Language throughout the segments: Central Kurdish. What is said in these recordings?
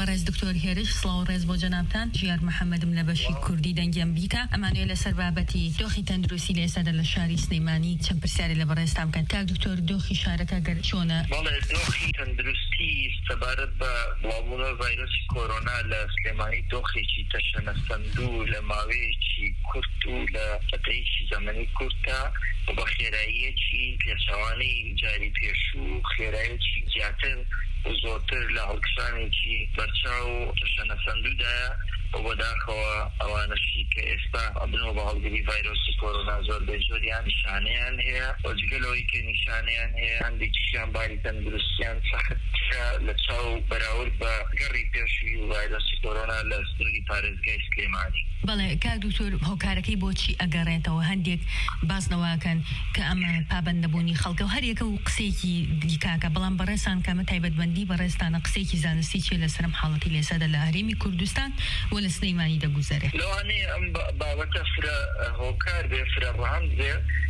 بارز دکتۆر هێرش سڵاو ڕێز بۆ جەنابتان ژیار محەممەدم لە بەشی کوردی دەنگیان بیکە ئەمانوێ لەسەر بابەتی دۆخی تەندروستی لە ئێستادا لە شاری سلێمانی چەند پرسیارێ لە بەڕێستان بکەن. کاک دکتۆر دۆخی شارەکە گەر چۆنە؟ بەڵێ دۆخی تەندروستی سەبارەت بە بڵاوبوونەوەی ڤایرۆسی کۆرۆنا لە سلێمانی دۆخێکی تەشەنەسەندوو لە ماوەیەکی کورت و لە فترەیەکی زەمەنی کورتە و بە خێراییەکی پێچەوانەی جاری پێش و خێراییەکی زیاتر و زۆرتر لە هەڵکشانێکی بەرچاو و تەشەنەسەندوودایە و بەداخەوە ئەوانەشی کە ئێستا ئەبنەوە بە هەڵگری ڤایرۆسی کۆرۆنا زۆربەی زۆریان نیشانەیان هەیە و جگەلەوەی کە نیشانەیان هەیە هەندێکیشیان باری تەندروستیان سەختترە لە چاو بەراورد بە گەڕی پێشووی ڤایرۆسی کۆرۆنا لە سنووری پارێزگای سلێمانی. بەڵێ کاک دکتۆر هۆکارەکەی بۆچی ئەگەڕێتەوە؟ هەندێک باسنەوەکەن کە ئەمە پابەندەبوونی خەڵکە و هەریەکە و قسێکی دیکاکە، بەڵام بەڕێستان کەمە تایبەتمەندی بەڕێستانە قسێکی زانستی چیە لەسەرم حاڵەتی لێسەدا لە هەرێمی کوردستان و لە سلێمانی دەگوزارێت؟ لەوانەیە ئەم بابەتە فرە هۆکار بێ، فرە ڕەهەند بێ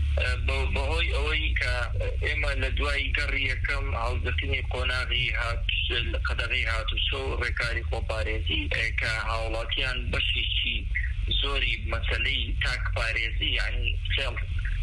بەهۆی ئەوەی کە ئێمە لە دوای گەڕی یەکەم هەڵگرتنی قۆناغی قەدەغی هاتوچۆ و ڕێکاری خۆپارێزی کە هاوڵاتیان بەشێکی زۆری مەسەلەی تاکپارێزی یعنی سێڵ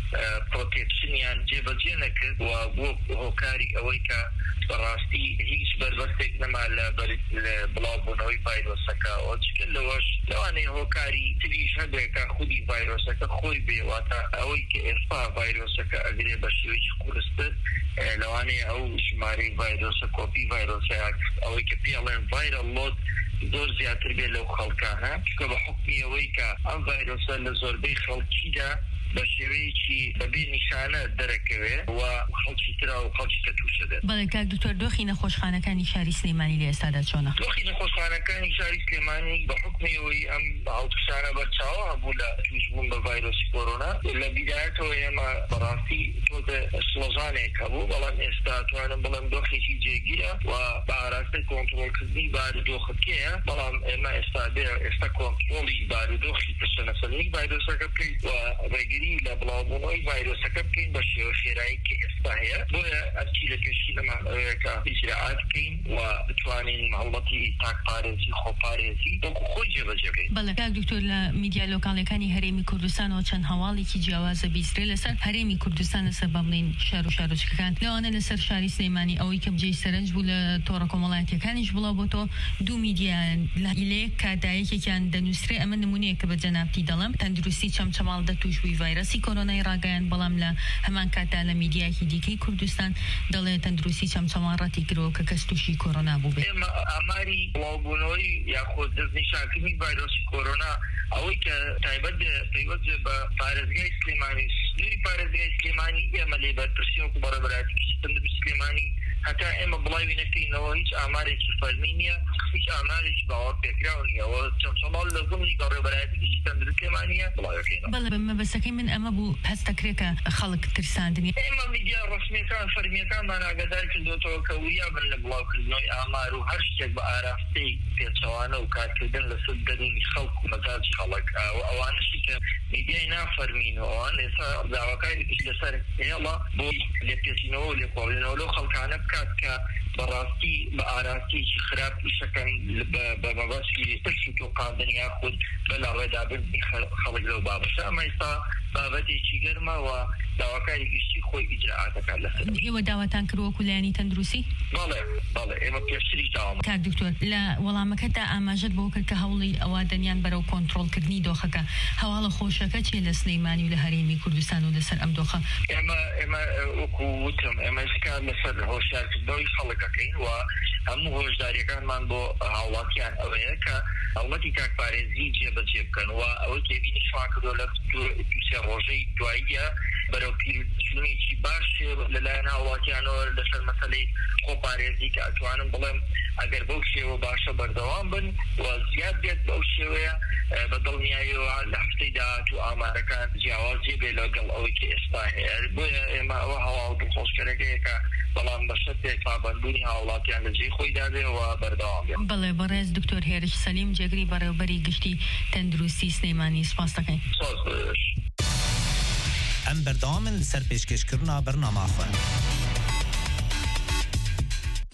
پرۆتێکشنیان جێبەجێ نەکرد و بۆ هۆکاری ئەوەی کە بەڕاستی هیچ بربەستێک نەما لە بڵاوبوونەوەی ڤایرۆسەکە و چکە لەوەش لەوانەیە هۆکاری تریش هەبێکە خودی ڤایرۆسەکە خۆی بێواتە ئەوەی کە ئێستا ڤایرۆسەکە ئەگرێ بە شێوەیەکی قورستر لەوانەیە ئەو ژمارەی ڤایرۆسە کۆپی ڤایرۆسە ئەوەی کە پێڵێن ڤایرەل لۆد زۆر زیاتر بێت لەو خەڵکانە، چکە بە حکمی ئەوەی کە ئەم ڤایرۆسە لە زۆربەی خەڵکیدا بە شێوەیەکی بەبێ نیشانە دەرەکەوێ و خەڵکی ترا و خەڵکی کە تووشە دێت. بەڵێ کاک دکتۆر دۆخی نەخۆشخانەکانی شاری سلێمانی لە ئێستادا چۆنە؟ دۆخی نەخۆشخانەکانی شاری سلێمانی بە حکمی ئەوەی ئەم هەڵکشانە بەرچاوە هەبوو لە تووشبوون بە ڤایرۆسی کۆرۆنا لە بیدایەتەوە ئێمە بەڕاستی تۆزە سڵۆژانێک هەبوو، بەڵام ئێستا توانم بڵێم دۆخێکی جێگیرە و بە ئاراستەی کۆنتڕۆڵکردنی بارودۆخەکەیە، بەڵام ئێمە ئێستا کۆنتڕۆڵی بارودۆخی تەشەنەسەندوی ڤایرۆسەکە بکەیت و ڕێگیری لە بڵاوبوونەوەی ڤایرۆسەکە بکەین بە شێوە خێرایی کە ئێستا هەیە، بۆیە ئەرچی لە پێشی لەمانەوەیەکە ئیجراعات بکەین و بتوانین هەوڵەتی تاکپارێزی خۆپارێزی وەکو خۆی جێبەجێ بکەین. بەڵێ کاک دکتۆر لە میدیا لۆکاڵەکانی هەرێمی کوردستانەوە چەند هەواڵێکی جیاوازە بیسترێ لەسەر هەرێمی کوردستان لەسەر با بڵێن شار و شارۆچکەکان، لەوانە لەسەر شاری سلێمانی ئەوەی کە بجێی سەرنج بوو لە تۆڕە کۆمەڵایەتیەکانیش بڵاو بۆ تۆ دوو میدیا لە کادایەکێکیان دەنووسرێ ئەمە نمونەیە کە بە جەنابتی دەڵم تەندروستی چەمچەماڵ دەتوشبووی ڤایرۆسی کۆرۆنای ڕاگەیان، بەڵام لە هەمان کاتدا لە میدیاکی دیکەی کوردستان دەڵێ تەندروستی چەمچەماڵ ڕەتی کرۆ کە کەس تووشی کۆرۆنا بوو بێت. ئێمە ئاماری بڵاوبوونەوەی یاخۆ دەستنیشانکردنی ڤایرۆسی کۆرۆنا ئەوەی کە تایبەت پەیوەست بە پارێزگای سلێمانی سنووری پارێزگای سلێمانی ئێمە لێ بەرپرسی وەکو بەڕێبەرایەتێکی تەندروستی سلێمانی هەتا ئێمە بڵاوی نەکەینەوە هیچ ئامارێکی فەرمی نییە، هیچ ئامارێکی باوەڕ پێکراو نییەوە چەمچەماڵ لە زمانی بەڕێبەرایەتێکی تەندروستی سلێمانیە بڵاوەکەینەوە. بەڵێ مەبەستەکەی من ئەمە بوو هەست دەکرێت کە خەڵک ترساندنی. ئێمە میدیا ڕسمیەکان فەرمیەکانمان ئاگادار کردوێتەوە کە وریان بن لە بڵاوکردنەوەی ئامار و هەر شتێک بە ئاراستەی پێچەوانە و کارکردن لەسەر دەرونی خەڵک و مەزاجی خەڵک ئەوانشی کە میدیای نافەرمینەوە ئێستا داواکاریش لەسەر هێڵە بۆی لێپێچینەوە و لێکۆڵینەوە لەو خەڵکانە بکات کە بەڕاستی بە ئاراستەیەکی خراپ ئیشەکەن بە مەبەستی ترس و تۆقاندنی یاخود بەلا ڕێدابردنی خەڵک لەو بابەتە. ئەمە ئێستا بابەتێکی گەرمە و داواکاری گشتی خۆی ئیجراعاتەکان لەسەر. ئێوە داواتان کردووەکو لایەنی تەندروستی؟ بەڵێ ئێمە پێشتری داوام. کاک دکتۆر لە وەڵامەکەتدا ئاماژەت بۆ کرد کە هەوڵی ئەوە دەنیان بەرەو کۆنتڕۆڵکردنی دۆخەکە، هەواڵە خۆشەکە چێ لە سلێمانی و لە هەرێمی کوردستان و لەسەر ئەم دۆخە؟ ئێمە وەکو وتم ئێمە ئێستا لەسەر هۆشیارکردنەوەی خەڵکەکەین و هەموو هۆشداریەکانمان بۆ هاوڵاتیان ئەوەیە کە هەوڵەتی تاکپارێزی جێبەجێ بکەن و ئەوەی کێبینی شما کردووە لە دووسێ ڕۆژەی دواییە بەرەو پیرچوونێکی باش لەلایەن هاوڵاتیانەوە لەسەر مەسەلەی خۆپارێزی کە ئەتوانم بڵێم ئەگەر بەو شێوە باشە بەردەوام بن و زیاد بێت بەو شێوەیە بەدڵنیاییەوە لە هەفتەی داهات و ئامارەکان جیاوازی بێ لەگەڵ ئەوەی کە ئێستا هەیە. بۆیە ئێمە ئەوە هەواڵ دڵخۆشکەرەکەیەکە، بەڵام بەشتێک پابەندبوونی هاوڵاتیان لە جێی خۆیدا بێ و بەردەوام بێت. بەڵێ بەڕێز دکتۆر هێرش سەلیم جێگری بەڕێوەبەری گشتی تەندروستی سلێمانی سپاس دەکەین. ئەم بەردەوامن لەسەر پێشکەشکردنا بەرنامە خۆن.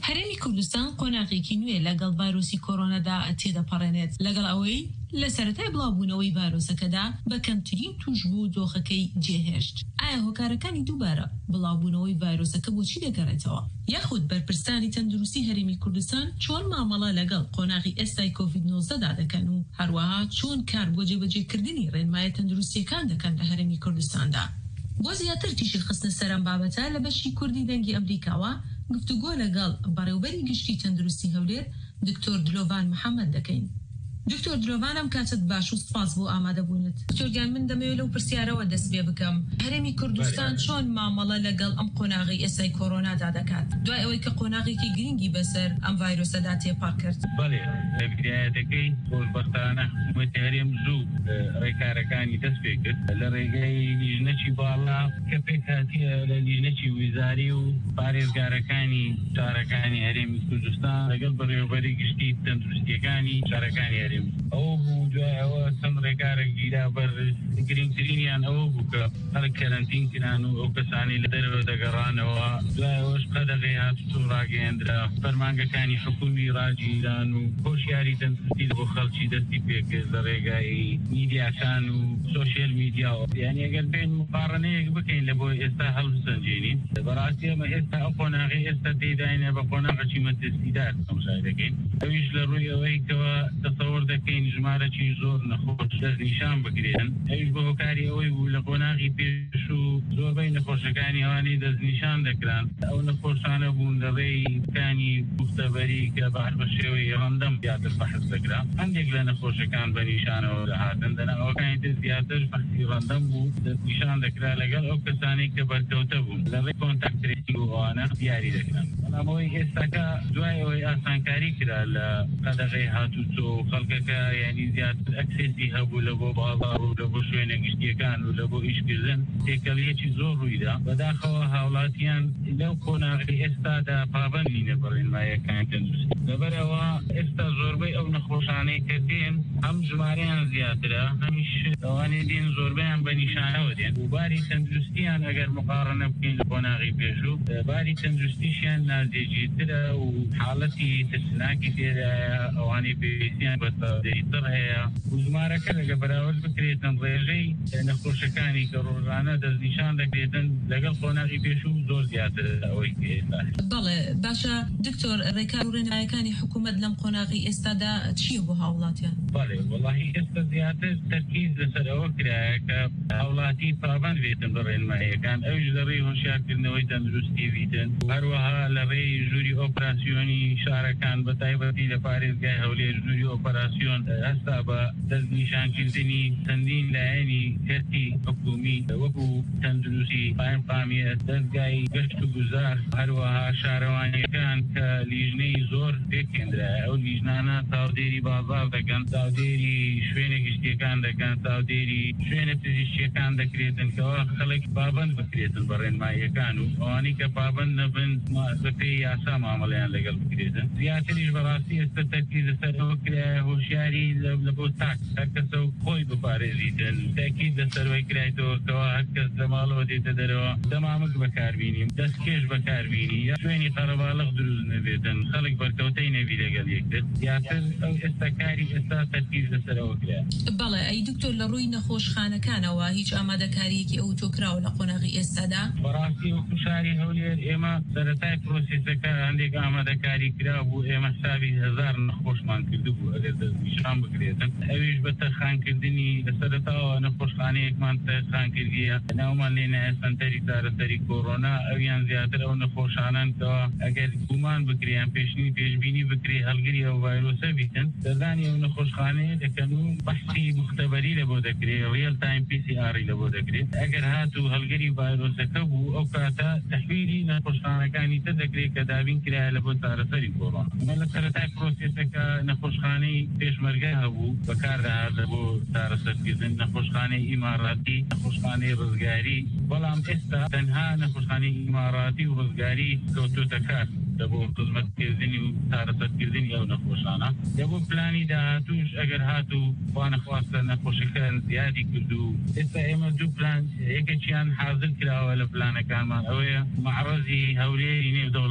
هەرێمی کوردستان قۆناغێکی نوێ لەگەڵ ڤایرۆسی کۆرۆنادا تێدەپەڕێنێت لەگەڵ ئەوەی لە سەرەتای بڵاوبوونەوەی ڤایرۆسەکەدا بە کەمترین توشبوو دۆخەکەی جێهێشت. ئایا هۆکارەکانی دووبارە بڵاوبوونەوەی ڤایرۆسەکە بۆچی دەگەڕێتەوە؟ یاخود بەرپرسانی تەندروستی هەرێمی کوردستان چۆن مامەڵە لەگەڵ قۆناغی ئێستای کۆڤید-19دا دەکەن و هەروەها چۆن کار بۆ جێبەجێکردنی ڕێنمایە تەندروستیەکان دەکەن لە هەرێمی کوردستاندا؟ بۆ زیاتر تیشی خستنە سەرم بابەتە لە بەشی کوردی دەنگی ئەمریکاوە گفتوگۆ لەگەڵ بەڕێوەبەری گشتی تەندروستی هەولێر دکتۆر دلۆڤان محەممەد دەکەین. دکتۆر دلۆڤانم کاتت باش و سپاس بۆ ئامادەبوونت. دکتۆرگیان من دەمەوێت لەو پرسیارەوە دەست پێ بکەم. هەرێمی کوردستان چۆن مامەڵە لەگەڵ ئەم قۆناغی ئێستای کۆرۆنادا دەکات دوای ئەوەی کە قۆناغێکی گرنگی بەسەر ئەم ڤایرۆسەدا تێپاڕ کرد؟ بەڵێ لە بدایەتەکەی خۆشبەختانە حکوومەتی هەرێم زوو ڕێکارەکانی دەست پێ کرد لە ڕێگەی لیژنەی باڵا کە پێک هاتیە لە لیژنەی ویزاری و پارێزگارەکانی شارەکانی هەرێمی کوردستان لەگەڵ بەڕێوەبەری گشتی تەندروستیەکانی شارەکانی هەرێم ئەوە بوو. دوای ئەوە چەند ڕێکارێک گیرا بەر گرنگترینیان ئەوە بوو کە خەڵک کەرەنتین کران و ئەو کەسانی لە دەرەوە دەگەڕانەوە. دوای ئەوەش قەدەغی هاتووە ڕاگەیەندرا فەرمانگەکانی حکومی ڕاجیران و هۆشیاری تەندروستی بۆ خەڵکی دەستی پێکرد لە ڕێگای میدیاکان و سۆشیل میدیا. یعنی ئەگەر بین مقارنەیەک بکەین لە بۆ ئێستا هەڵبسەنجێنین بەڕاستی ئەمە ئێستا ئەو قۆناغی ئێستا تێداینە بە قۆناغەکی مەترسیدار تەماشای دەکەین. ئەویش لە ڕووی ئەوەی کەوە تەسەوڕ دەکەین ژمارەی زۆر نەخۆش دەستنیشان بگرێن. ئەویش بە هۆکاری ئەوەی بوو لە قۆناغی پێش و زۆربەی نەخۆشەکانی ئەوانەی دەستنیشان دەکران ئەو نەخۆشانە بوون لە ڕێیکانی گوفتەبەری کە بەهر بە شێوەی ڕەندەم زیاتر بەحث دەکرا. هەندێک لە نەخۆشەکان بە نیشانەوە دەهاتن دەناوەکانی تر زیاتر بەحثی ڕەندەم بوو دەستنیشان دەکرا لەگەڵ ئەو کەسانی کە بەرکەوتە بوون لە ڕێی کۆنتاکت ترێسینگ و ئەوانە دیاری دەکران. بەڵام ئەوەی ئێستاکە دوای ئەوەی ئاسانکاری کرا لە قەدەغەی هاتوچۆ و خەڵکەکە یعنی زیاتر ئەکسێسی هەبوو لە بۆ باڵار و لە بۆ شوێنە گشتیەکان و لە بۆ ئیشکردن تێکەڵیەکی زۆر ڕوویدا. بەداخەوە هاوڵاتیان لەو قۆناغی ئێستادا پابەند نینە بە ڕێنماییەکانی تەندروستی. لەبەرەوە ئێستا زۆربەی ئەو نەخۆشانەی کە دێن هەم ژمارەیان زیاترە هەمیش ئەوانەی دێن زۆربەیان بە نیشانەوە دێن و باری تەندروستیان ئەگەر مقارنە بکەین لە قۆناغی پێشوو باری تەندروستیشیان نازێجیترە و حاڵەتی ترسناکی تێدایە ئەوانەی پێویستیان بە تەواوی هەیە و ژمارەکە لەگە بەراورد بکرێتن ڕێژەی نەخۆشەکانی کە ڕۆژانە دەستنیشان دەکرێتن لەگەڵ قۆناغی پێشوو زۆر زیاتر ئەوەی ئێستا. بەڵێ باشە دکتۆر ڕێکار و ڕێنماییەکانی حکوومەت لەم قۆناغی ئێستادا چییە بۆ هاوڵاتیان؟ بەڵێ وەڵاهی ئێستا زیاتر تەرکیز لەسەر ئەوە کرایە کە هاوڵاتی پابەند بێتن بە ڕێنماییەکان ئەوش لە ڕێی هۆشیارکردنەوەی تەندروستی بیتن هەروەها لە ڕێی ژووری ئۆپراسیۆنی شارەکان بە تایبەتی لە پارێزگای هەولێر ژووری ئۆپراسیۆن هەستا بە دەستنیشانکردنی چەندین لایەنی کەسی حکومی وەکو تەندروستی قایمقامیەت دەستگای گەشت و گوزار هەروەها شارەوانیەکان کە لیژنەی زۆر پێکێنرایە. ئەو لیژنانە چاودێری بازار دەکەن چاودێری شوێنە گشتیەکان دەکەن چاودێری شوێنە پزیشکیەکان دەکرێتن کەەوە خەڵک پابەند بکرێتن بە ڕێنماییەکان و ئەوانەی کە پابەند نەبن بەپێی یاسا مامەڵەیان لەگەڵ بکرێتن. زیاتریش بەڕاستی ئێستا تەرکیز لەسەر ئەوە کرایە هۆشیاری لە بۆ تاک هەر کەسە و خۆی بپارێزیتن تاکید لەسەرەوەی کرایەوە کەەوە هەر کەس لە ماڵەوە دێتە دەرەوە دەمامک بەکاربینیم دەستکێش بەکاربینی یا شوێنی قەرەباڵغ دروست نەبێتن خەڵک بەرکەوتەی نەبی لەگەڵ یەکتر زیاتر ئەو ئێستا کاری ئێستا تەرکیز لەسەرەوە کرا. بەڵێ ئەی دکتۆر لە ڕووی نەخۆشخانەکانەوە هیچ ئامادەکاریەکی ئەو تۆکراوە لە قۆناغی ئێستادا؟ بەڕاستی وەکو شاری هەولێر ئێمە سەرەتای پرۆسێسەکە هەندێک ئامادەکاری کرا بوو ئێمە حسابی 1000 نەخۆشمان کردبوو ئەگەر دەستنیشان بکرێتن. ئەویش بە تەرخانکردنی لەسەرەتاوە نەخۆشخانەیەکمان تەرخان کردیە ناومان لێنایە سەنتەری چارەسەری کۆڕۆنا ئەویان زیاتر ئەو نەخۆشانان کەەوە ئەگەر گومان بکریان پێشنی پێشبینی بکری هەڵگری ئەو ڤایرۆسە بیتن دەزانی ئەو نەخۆشخانەیە دەکەن و بەحسی مختبەری لە بۆ دەکرێت ریل تایم PCR لە بۆ دەکرێت. ئەگەر هاتوو هەڵگری ڤایرۆسەکە بوو ئەو کاتە تەحویلی نەخۆشخانەکانی تر دەکرێت کە دابین کرایە لە بۆ چارەسەری کۆڕۆنا. لە سەرەتای پرۆسێسەکە نەخۆشخانەی پێشمەرگە هەبوو بەکاردەهات لە بۆ چارەسەرکردن نەخۆشخانەی ئیماڕاتی نەخۆشخانەی ڕزگاری بەڵام ئێستا تەنها نەخۆشخانەی ئیماڕاتی و ڕزگاری کەوتۆتە کار لەبۆ خزمەتکردنی و چارەسەرکردنی ئەو نەخۆشانە لەبۆ پلانی داهاتوش ئەگەر هاتوو خوا نەخواستە نەخۆشەکان زیادی کردو ئێستا ئێمە دوو پلان یەکێکیان حاضر کراوە لە پلانەکانمان ئەوەیە معرەزی هەولێری نێودەوڵەتی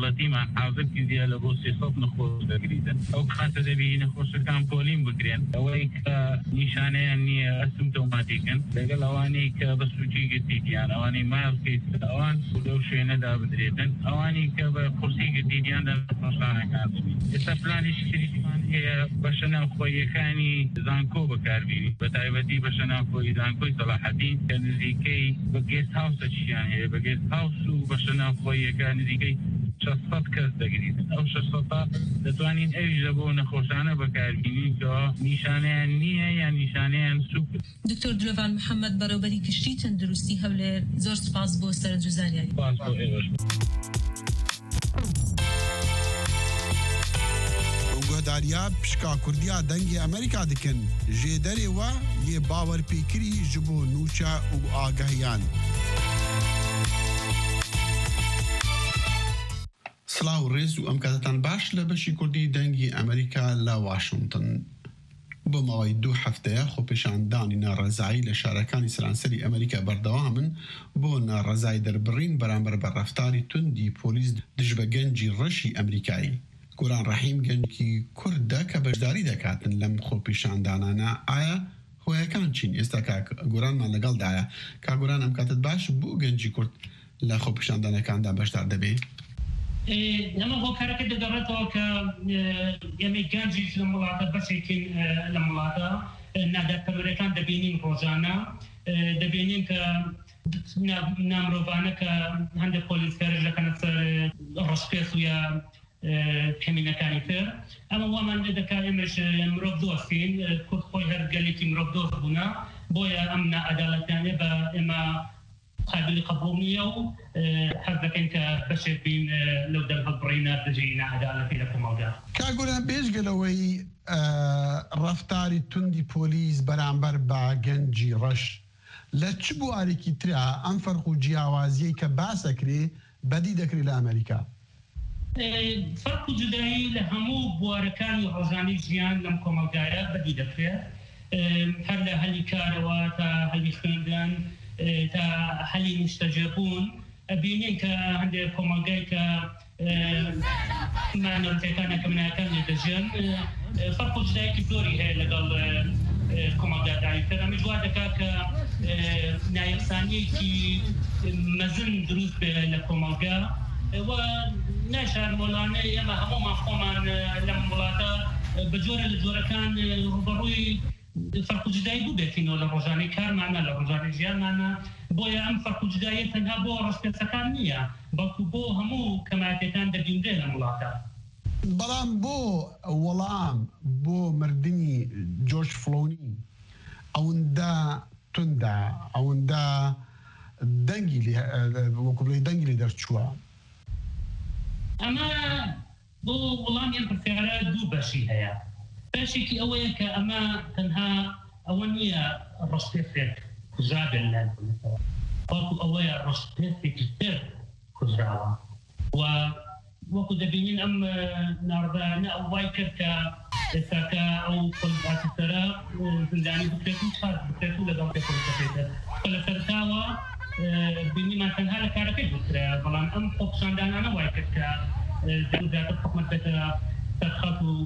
دەوڵەتی ما حاضر کردیە لە بۆ 300 نەخۆش دەگریتن ئەو کاتە دەبی نەخۆشەکان پۆلین بکرێن ئەوەی کە نیشانەیان نییە ئەسیمتۆماتیکن لەگەڵ ئەوانەی کە بە سوچی گرتییان ئەوانەی مایڵکەیت ئەوان لەو شوێنەدا بدرێتن ئەوانی کە بە قورسی گرتییان لە نەخۆشانەکان ئێستا پلانی شتریمان هەیە بەشە ناوخۆییەکانی زانکۆ بەکاربیێنی بە تایبەتی بەشە ناوخۆی زانکۆی سەلاحەدین کە نزیکەی بە گێست هاوسە چیان هەیە بە گێست هاوس و بەشە ناوخۆییەکان نزیکەی 600 کەس دەگریت ئەو 600 دەتوانین ئەویش لە بۆ نەخۆشانە بەکاربیێنین کە نیشانەیان نییە یان نیشانەیان سووک. دکتۆر درۆڤان محەممەد بەڕێوەبەری گشتی تەندروستی هەولێر زۆر سپاس بۆ سەرنجزانیاری. گۆداریا پشکا کوردیا دەنگی ئەمریکا دکن ژێدەرێ وە یێ باوەرپێکری ji بۆ نوچە و ئاگەهیان. سلااو ڕێز و ئەم کاتتان باش لە بەشی کوردی دەنگی ئەمریکا لە واشنگتن. بۆ ماوەی 2 هەفتەیە خۆپێشاندانی ناڕەزایی لە شارەکانی سەرانسەری ئەمریکا بەردەوامن بۆ ناڕەزای دەربڕین بەرامبەر بە ڕەفتاری توندی پۆلیس دژ بە گەنجی ڕەشی ئەمریکایی. گۆران ڕەحیم گەنجی کوردە کە بەشداری دەکاتن لەم خۆپێشاندانانە ئایا هۆیەکان چین؟ ئێستا گۆرانمان لەگەڵدایە کا گۆران ئەم کاتت باش بۆ گەنجی کورد لە خۆپێشاندانەکاندا بەشدار دەبێت؟ ئەمە هۆکارەکە دەگەڕێتەوە کە ئێمە گەنجیش لە وڵاتە بەشێکین لە وڵاتە نادارپەروەریەکان دەبینین ڕۆژانە دەبینین کە نامرۆڤانە کە هەندێک پۆلیسکارش دەکەنە سەر ڕەشپێس و یا کەمینەکانی تر ئەمە وامان دەکات ئێمەش مرۆڤ دۆستین کورد خۆی هەر گەلێکی مرۆڤ دۆست بوونە بۆیە ئەم نائەداڵەتیانە بە ئێمە قابلی قبول نییە و حەز دەکەین کە بەشێک بین لەو دەرهەڵبڕینە دژی نائەداڵەتی لە کۆمەڵگا. کاگۆران بێژگەلەوەی ڕەفتاری توندی پۆلیس بەرامبەر بە گەنجی ڕەش لە چ بوارێکی ترا ئەم فەرق و جیاوازیەی کە باسەکرێ بەدی دەکرێت لە ئەمریکا؟ فەرق و جودایی لە هەموو بوارەکانی ڕۆژانی ژیان لەم کۆمەڵگایە بەدی دەکرێت هەر لە هەلی کارەوە تا هەلی خوێندن تا هەلی نیشتەجێبوون بینین کە هەندێک کۆمەڵگای کە مانەوتەکانە کە مناکان لێ دەژێن فەرق و جودایەکی زۆری هەیە لەگەڵ کۆمەڵگاداریتر ئەمە جوار دەکات کە نایەکسانیەکی مەزن دروست بێ لە کۆمەڵگا و ناشارمۆڵانە ئێمە هەمومان خۆمان لەم وڵاتە بە جۆرە لە جۆرەکان ڕوبەڕووی فەرق و جودایی بوو بێتینەوە لە ڕۆژانەی کارمانە لە ڕۆژانەی ژیانمانە بۆیە ئەم فەرق و جوداییە تەنها بۆ ڕەشپێچەکان نییە بەڵکو بۆ هەموو کەمایەتەکان دەبیندرێ لەم وڵاتە. بەڵام بۆ وەڵام بۆ مردنی جۆرج فلۆنی ئەوەندە توندا ئەوەندە دەنگی وەکوبڵی دەنگی لێ دەرچووە؟ ئەمە بۆ وەڵامیان پرسیارە دوو بەشی هەیە. بەشێکی ئەوەیە کە ئەمە تەنها ئەوە نییە ڕەشپێچێک کوژرابێن لایەنەوە بەڵکو ئەوەیە ڕەشپێچێکی تر کوژراوە و وەکو دەبینین ئەم ناڕدانە ئەو وای کرد کە ئێستاکە ئەو پۆلیسەرە زندانی بکرێت و چارج بکرێت و لەگەڵ پێکۆڵەکەیتر لە سەرتاوە بینیمان تەنها لە کارەکەی بکرێ بەڵام ئەم خۆپشاندانانە وای کرد کە زیاتر حکومەت بێتە سەرخەت و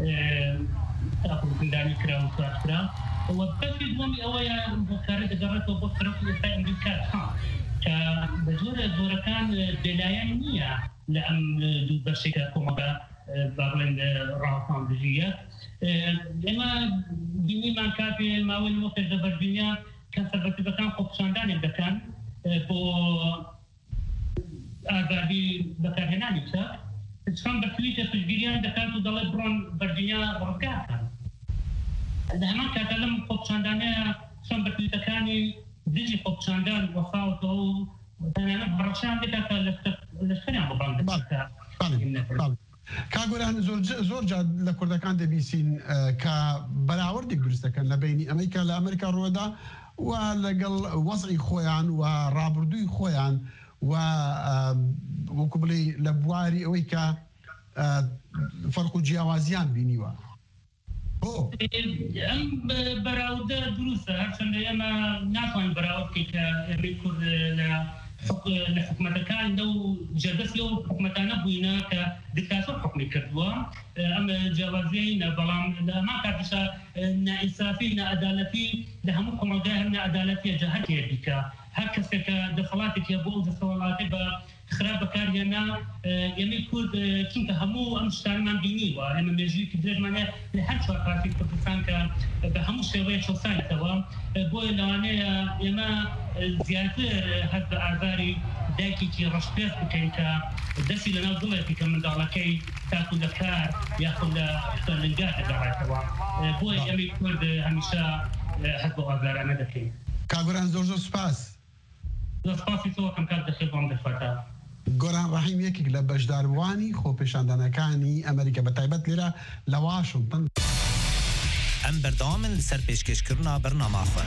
زندانی کرا و سوات کرا و بەشی دووەمی ئەوەیە کارە دەگەڕێتەوە بۆ سەرۆک وەزارەتی ئەمریکا کە بە جۆرە جۆرەکان بێلایەن نییە لە ئەم دوو بەشێکە کۆمەڵگا با بڵێن ڕاوەساندژیە ئێمە بینیمان کاتێ ماوەی وە پێشدەبەردبینیە کەنسەرڤەتیڤەکان خۆپشاندانێک دەکەن بۆ ئازادی بەکارهێنانی چاک چۆن بە تویتە پشتگیریان دەکات و دەڵێت بڕۆن بەردنیا ڕزگارکەن لە هەمان کاتە لەم خۆپشاندانەیە چۆن بە تویتەکانی دژی خۆپشاندان وەفاوتەوە و تەنانەت بەڕەشان دەکات کە لەشکریان بڕان کاگۆران زۆر جار لە کوردەکان دەبیسین کە بەراوردێک دروست دەکەن لە بینی ئەمریکا لە ئەمریکا ڕۆدا و لەگەڵ وەزعی خۆیان و ڕابردووی خۆیان و وەکو بڵێ لە بواری ئەوەی کە فەرق و جیاوازیان بینیوە. ئەم بەراوردە دروستە هەرچەندە ئێمە ناتوانین بەراورد بکەین کە ئێمەی کورد لە لحكومة كان لو جلس له حكومتنا بوينا كدكتاتور حكمي كردوا أما جوازين بلام ما كاتشا إنصافي عدالتي لهمكم الجاهل عدالتي جهتي بك هكذا كدخلاتك يبول دخلاتك خراب كارينا يمي كود كنت همو أمشتان من بيني وهم مجيء كدرج منه لحد شو كافي كتفان كبهمو شوية شو ثاني توا بوي لانه يما زيادة هذا أعذاري داكي كي رشتات بكين كدسي لنا ضلتي كمن داركي تأكل كار يأكل لنجات دعاء توا بوي يمي كود هميشة هذا أعذار أنا دكين كابران زور سپاس سپاسی تو کم کار دخیل بام دفتا گۆران ڕەحیم یەکێک لە بەشداربووانی خۆپێشاندانەکانی ئەمریکا بە تایبەت لێرە لە واشنگتن ئەم بەردەوامن لەسەر پێشکەشکردنا بەرنامەخۆ.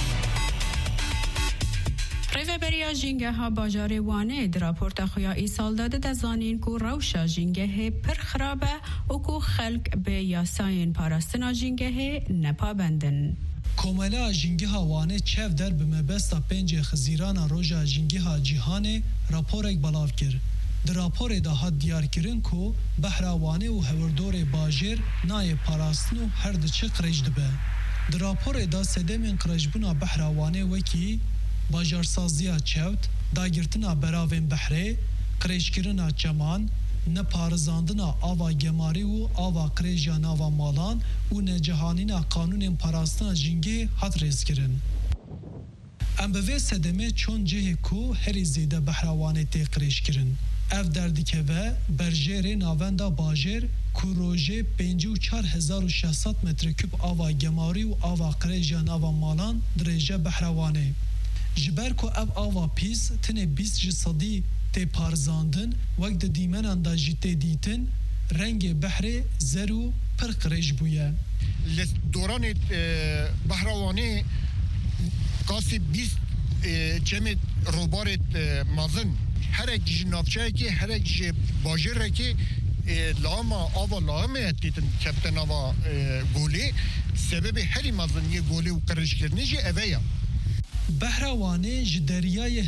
ڕێڤەبەریا ژینگەها باژارê Wanê di raporta xwe ya îsal de dizanîn ku rewşa jîngehê pir xirab e û ku xelk bê yasayên parastina jîngehê nepabendin. Komela jîngeha Wanê çev der bi mebesta pêncê xizîrana roja jîngeha cîhanê raporek belav kir. Di raporê de hat diyarkirin ku behra Wanê û hewerdorê bajêr nayê parastin û her diçi qirêj dibe. Di raporê de sedemên qirêjbûna behra Wanê wekî bajarsaziya çewt, dagirtina beravên behrê, qirêjkirina çeman, neparizandina ava gemarî û ava qirêja nava malan û necehanîna qanûnên parastina jîngê hat rêzkirin. Em bi vê sedemê çon cihê ku herî zêde behra Wanê tê qirêjkirin. Ev derdikeve berjêrê navenda bajêr ku rojê 54,600 metrekûb ava gemarî û ava qirêja nava malan dirêje behra Wanê. Ji ber ku ev ava pîs tinê 20 ji sedî tê parizandin wek di dîmenan da jî tê dîtin rengê behrê zer û pir qirêj bûye. Li doranê behra Wanê qasî 20 cemê robarê mezin herek ji navçeyekê herek ji bajêrekê lama ava lamê dîtin kepte nava golê sebebê herî meziniyê golê û qirêjkirinê jî ev ye. Behra Wanê ji deryayê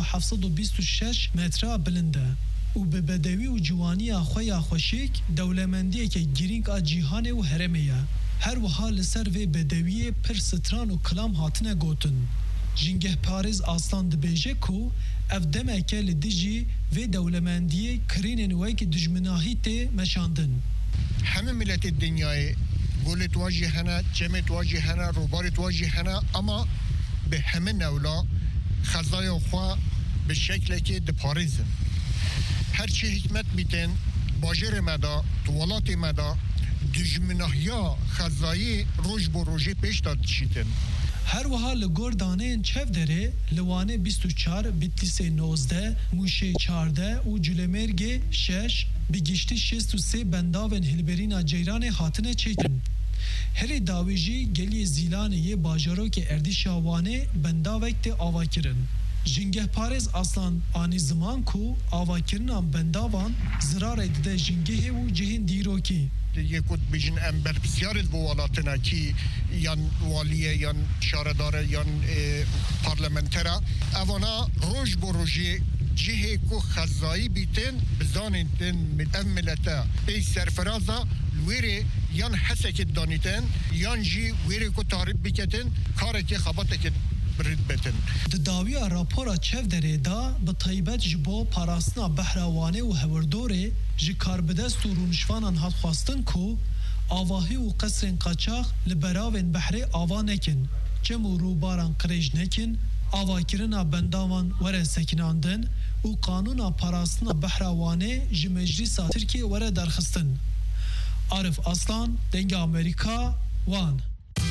1726 metra bilind e û bi bedewî û ciwaniya xwe ya xweşik dewlemendiyeke girîng a cîhanê û herêmê ye. Her wiha li ser vê bedewiyê pir stran û kilam hatine gotin. Jîngehparêz Aslan dibêje ku ev demeke li dijî vê dewlemendiyê kirînên wek dijminahî tê meşandin. Hemî miletê dinyayê golê twa jî hene, cemê twa jî hene, robarê twa jî hene ama به همه نولا خزای خوا به شکلی که دپاریزن هرچی حکمت بیتن باجر مدا طولات مدا دجمناهیا خزایی روش بو روژی پیش داد شیتن هر وها لگور دانه چف داره لوانه 24 بیتلیس 19 موشه 14 و جلمرگ 6 بگیشتی 63 بنداون هلبرینا جیران حاتنه چیتن هری داویجی گلی زیلانه یه باجارو که اردی شاوانه بندا وقت آوا کرن. جنگه پارز اصلا آنی زمان کو آوا کرنان بنداوان زرار دیده جنگه و جهین دیروکی. یکود بیشن امبر بسیار دوالاتنا کی یان والیه یان شارداره یان پارلمنترا اوانا روش بروجی جهه کو خزایی بیتن بزانین تن ملتا بی سرفرازا ویره یان حسک دانیتن یان جی ویره کو تعریب بکتن کاره که خباته که برید بتن داویا راپورا چف دره دا به طیبت جبو پاراستنا بحراوانه و هوردوره جی کاربدست و رونشوانان هات خواستن کو آواهی و قصرین قاچاق لبراوین بحره آوا نکن جمو روباران قریج نکن آوا کرنا بنداوان وره سکناندن و قانونا پاراستنا بحراوانه جی مجلسا ترکیه وره درخستن عارف اصلان دنگ امریکا وان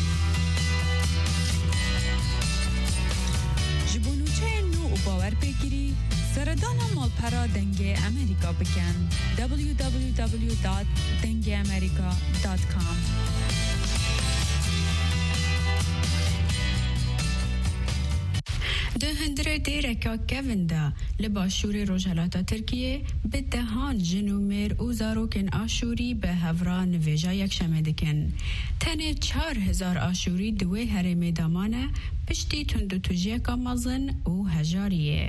جبونوچه نو و باور بگیری سردان مالپرا دنگ امریکا بکن www.dengamerica.com ده هندره دیرکا کونده لباشور روژالاتا ترکیه به دهان جنومر و زاروکن آشوری به هورا نویجا یک شمه دکن. تنه 4,000 آشوری دوی هرم دامانه پشتی تندو توجیه کامازن و هجاریه.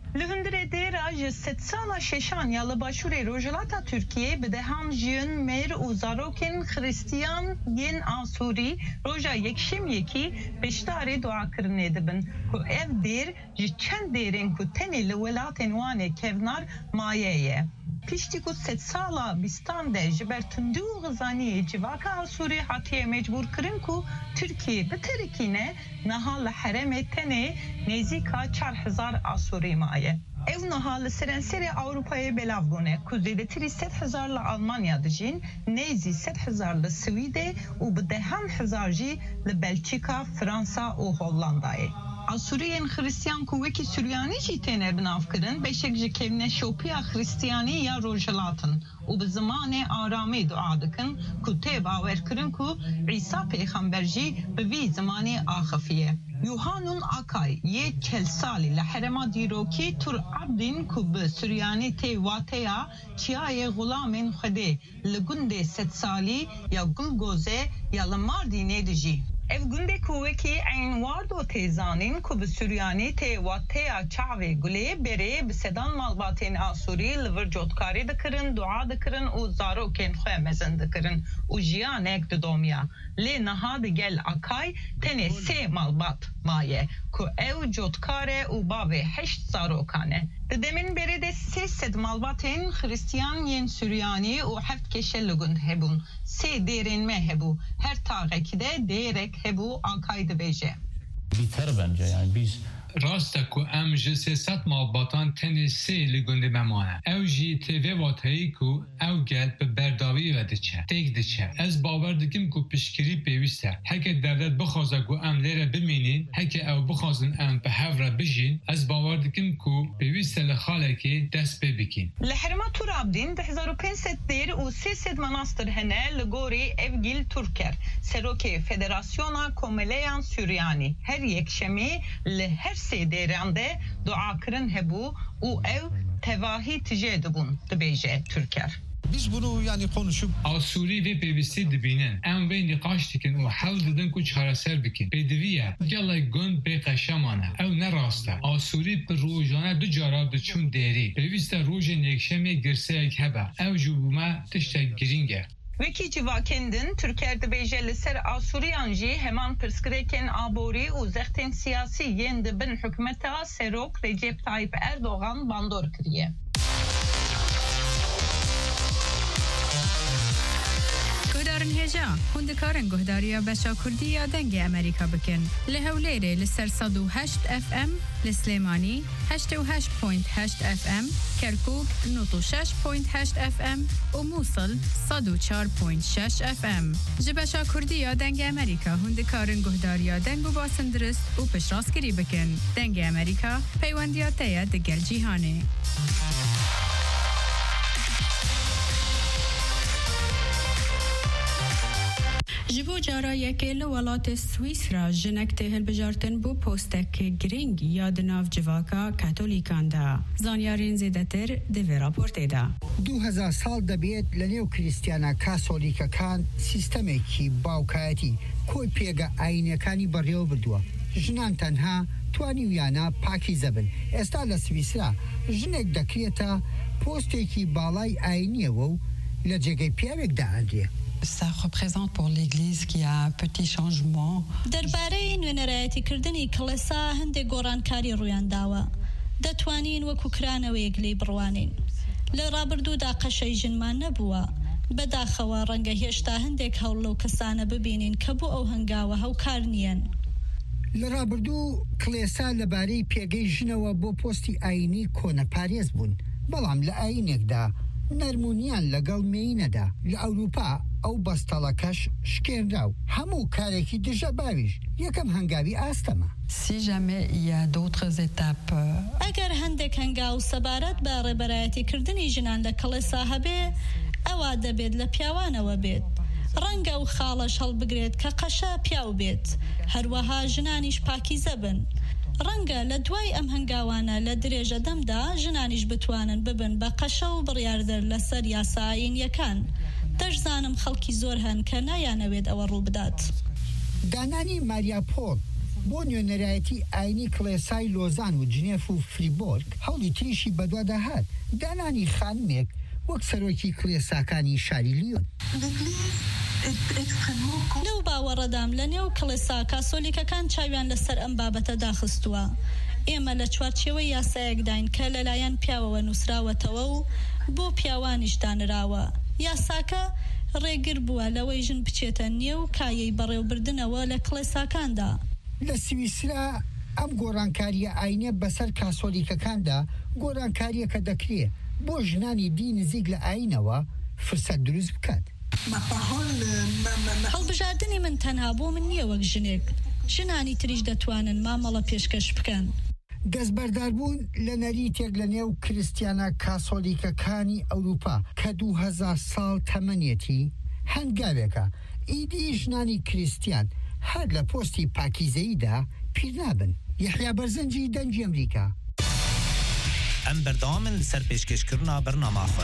لهندره دیره جه 100 سالا ششان یا لباشور روجلاتا ترکیه بدهان جین میر و زاروکن خریستیان ین آسوری روژا یکشم یکی بشتاری دعا کرنه دبن که اف دیر جه چند دیرین که تنی لولاتن وانه کونار مایه پیشتی که 100 سالا بیستان ده جبر تندو غزانی جواکا آسوری حتیه مجبور کرن که ترکیه بترکینه نهال حرم تنه نزیکا 4000 آسوری مایه ev nahal sirenseri Avrupa'ya belav bune. Kuzeyde 300,000 Almanya dijin, nezi 7,000 Svide u bdehan hezarji li Belçika, Fransa u Hollanda'yı. Asuriyen Hristiyan kuvveki Süryani jî têne binav kirin, beşek ji kevne şopiya Hristiyanî ya rojalatın. U bi zimanê aramê dua dikin ku tê bawer kirin ku İsa peyxember jî bi vî zimanê axifiye. Yuhanun Akay ye kelsalî li herema dîrokî tur abdin ku bi Süryani tê wateya çiyayê gulamên Xwedê li gundê sedsalî ya Gulgozê ya li Mardînê dijî. Ev gundê kuvvekî Eynwardo têzanîn ku bi Süryani tê wateya çavê gulê berê bi sedan malbatên Asûrî li vir cotkarî dikirin, dua dikirin û zarokên xwe mezin dikirin û jiyanek didomiya. Lê niha digel Akay tenê sê malbat maye ku ew cotkare û bavê 8 zarokan e. Di demin berê de 300 malbatên Hristiyan yên Süryani û 7 keşe li gund hebûn. Sê dêrên me hebû. Her tağekî de dêrek hebû Akay dibêje. Bîter bence yani biz Rasta ku em ji 300 malbatan tenê sê li gundê me mane. Ew jî têvê wateyî ku ew gel bi berdawî ve diçe. Têk diçe. Ez bawer dikim ku piştgirî pêwîst e. Heke devlet bixwaze ku em lêre bimînin, heke ew bixwazin em bi hev re bijîn, ez bawer dikim ku pêwîst e li xalekê dest pê bikin. Li herêma Turabdîn 1500 dêr û 300 manastır hene li gorî Evgil Türker, serokê Federasyona Komeleyan Süryani. Her yekşemê li her sê dêran de dua kirin hebû û ew tevahî tijê dibûn dibêje Türker. Biz bunu yani konuşup Asûrî vê pêwîstî dibînin. Em vê nîqaş dikin û hewl didin ku çareser bikin. Pêdiviye gelek gund bê qeşeman e. Ew ne rast e. Asûrî bi rojane du cara diçûn dêrî. Pêwîst e rojên yekşemê girseyek hebe. Ew jî bû me tiştek girîng e. Wekî civa kendin Türker dibêje li ser Asûriyan jî heman pirsgirêkên aborî û zextên siyasî yên dibin hikûmeta Serok Recep Tayyip Erdogan bandor kiriye. Guhdarên hêja hûn dikarin guhdariya beşa Kurdî ya dengê Amerîka bikin. Li Hewlêrê li ser 108 FM, li Slêmanî 88.8 FM, Kerkûk 96.8 FM û Musul 104.6 FM. Ji beşa Kurdî ya dengê Amerîka hûn dikarin guhdariya deng û basindiriст û piştrast bikin. Dengê Amerîka peywendiya te ye di gel cîhanê. Jibo cara yekê li welatê Swîsra jinek tê hilbijartin bû postekê girîng ya di nav civaka Katolîkan de. Zanyarên zêdetir di vê raportê de. 2000 sal debêt li nêv Krîstiyana Katolîkekan sîstemekî bawkayetî koy pêga ayînekanî berêw birdûwe. Jinan tenha twanîwiyana pakîze bin. Êsta li Swîsra jinek dekirêta postekî balay ayîniye û li cegê piyavek de andrê. Ça représente pour l'Église qu'il y a un petit changement. دربارەی نوێنەرایەتیکردنی کڵێسا هەندێک گۆڕانکاری ڕوویانداوە. دەتوانین وەکو کرانەوەیەک لێی بڕوانین. لە ڕابردوودا قەشەی ژنمان نەبووە. بەداخەوە ڕەنگە هێشتا هەندێک هەوڵ لەو کەسانە ببینین کە بۆ ئەو هەنگاوە هەوکار نیەن. لە ڕابردوو کڵێسا لەبارەی پێگەی ژنەوە بۆ پۆستی ئاینی کۆنەپارێز بوون. بەڵام لە ئاینێکدا نەرمونیان لەگەڵ مێینەدا لە ئەوروپا ئەو بەستەڵەکەش شکێنرا و هەموو کارێکی دژە باویش یەکەم هەنگاوی ئاستەمە. Si jamais il y a d'autres étapes. ئەگەر هەندێک هەنگاو سەبارەت بە ڕێبەرایەتیکردنی ژنان لە کڵێسا هەبێ ئەوا دەبێت لە پیاوانەوە بێت. ڕەنگە و خاڵەش هەڵبگرێت کە قەشە پیاو بێت. هەروەها ژنانیش پاکیزە بن. ڕەنگە لە دوای ئەم هەنگاوانە لە درێژە دەمدا ژنانیش بتوانن ببن بە قەشە و بڕیاردەر لەسەر یاسایینیەکان. دەشزانم خەڵکی زۆر هەن کە نایانەوێت ئەوە ڕوو بدات. دانانی ماریا پۆل بۆ نوێنەرایەتی ئاینی کڵێسای لۆزان و جنێف و فریبۆرگ هەوڵی تریشی بەدواداهات دانانی خانمێک وەک سەرۆکی کڵێساکانی شاری لیۆن. لەو باوەڕەدام لە نێو کڵێسا کاسۆلیکەکان چاویان لەسەر ئەم بابەتە داخستووە. ئێمە لە چوارچێوەی یاسایەکداین کە لەلایەن پیاوەوە نووسراوەتەوە و بۆ پیاوانیش دانراوە. یاساکە ڕێگر بووە لەوەی ژن بچێتە نێو کایەی بەڕێوەبردنەوە لە کڵێساکاندا. لە سویسرا ئەم گۆڕانکاریە ئاینە بەسەر کاسۆلیکەکاندا گۆڕانکاریەکە دەکرێت بۆ ژنانی دی نزیک لە ئاینەوە فرسەت دروست بکات. هەڵبژاردننی من تەنها بۆ من نییە وەک ژنێک. ژنانی تریش دەتوانن مامەڵە پێشکەش بکەن. دەستبەرداربوون لە نەریتێک لە نێو کریستیانە کاسۆلیکەکانی ئەوروپا کە 2000 ساڵ تەمەنێتی هەنگاوێکە ئیدی ژنانی کریستیان هەر لە پۆستی پاکیزەییدا پیر نابن. یحیا بەرزەنجی دەنگی ئەمریکا. ئەم بەردەوامن لەسەر پێشکەشکردنا بەرنامەخۆ.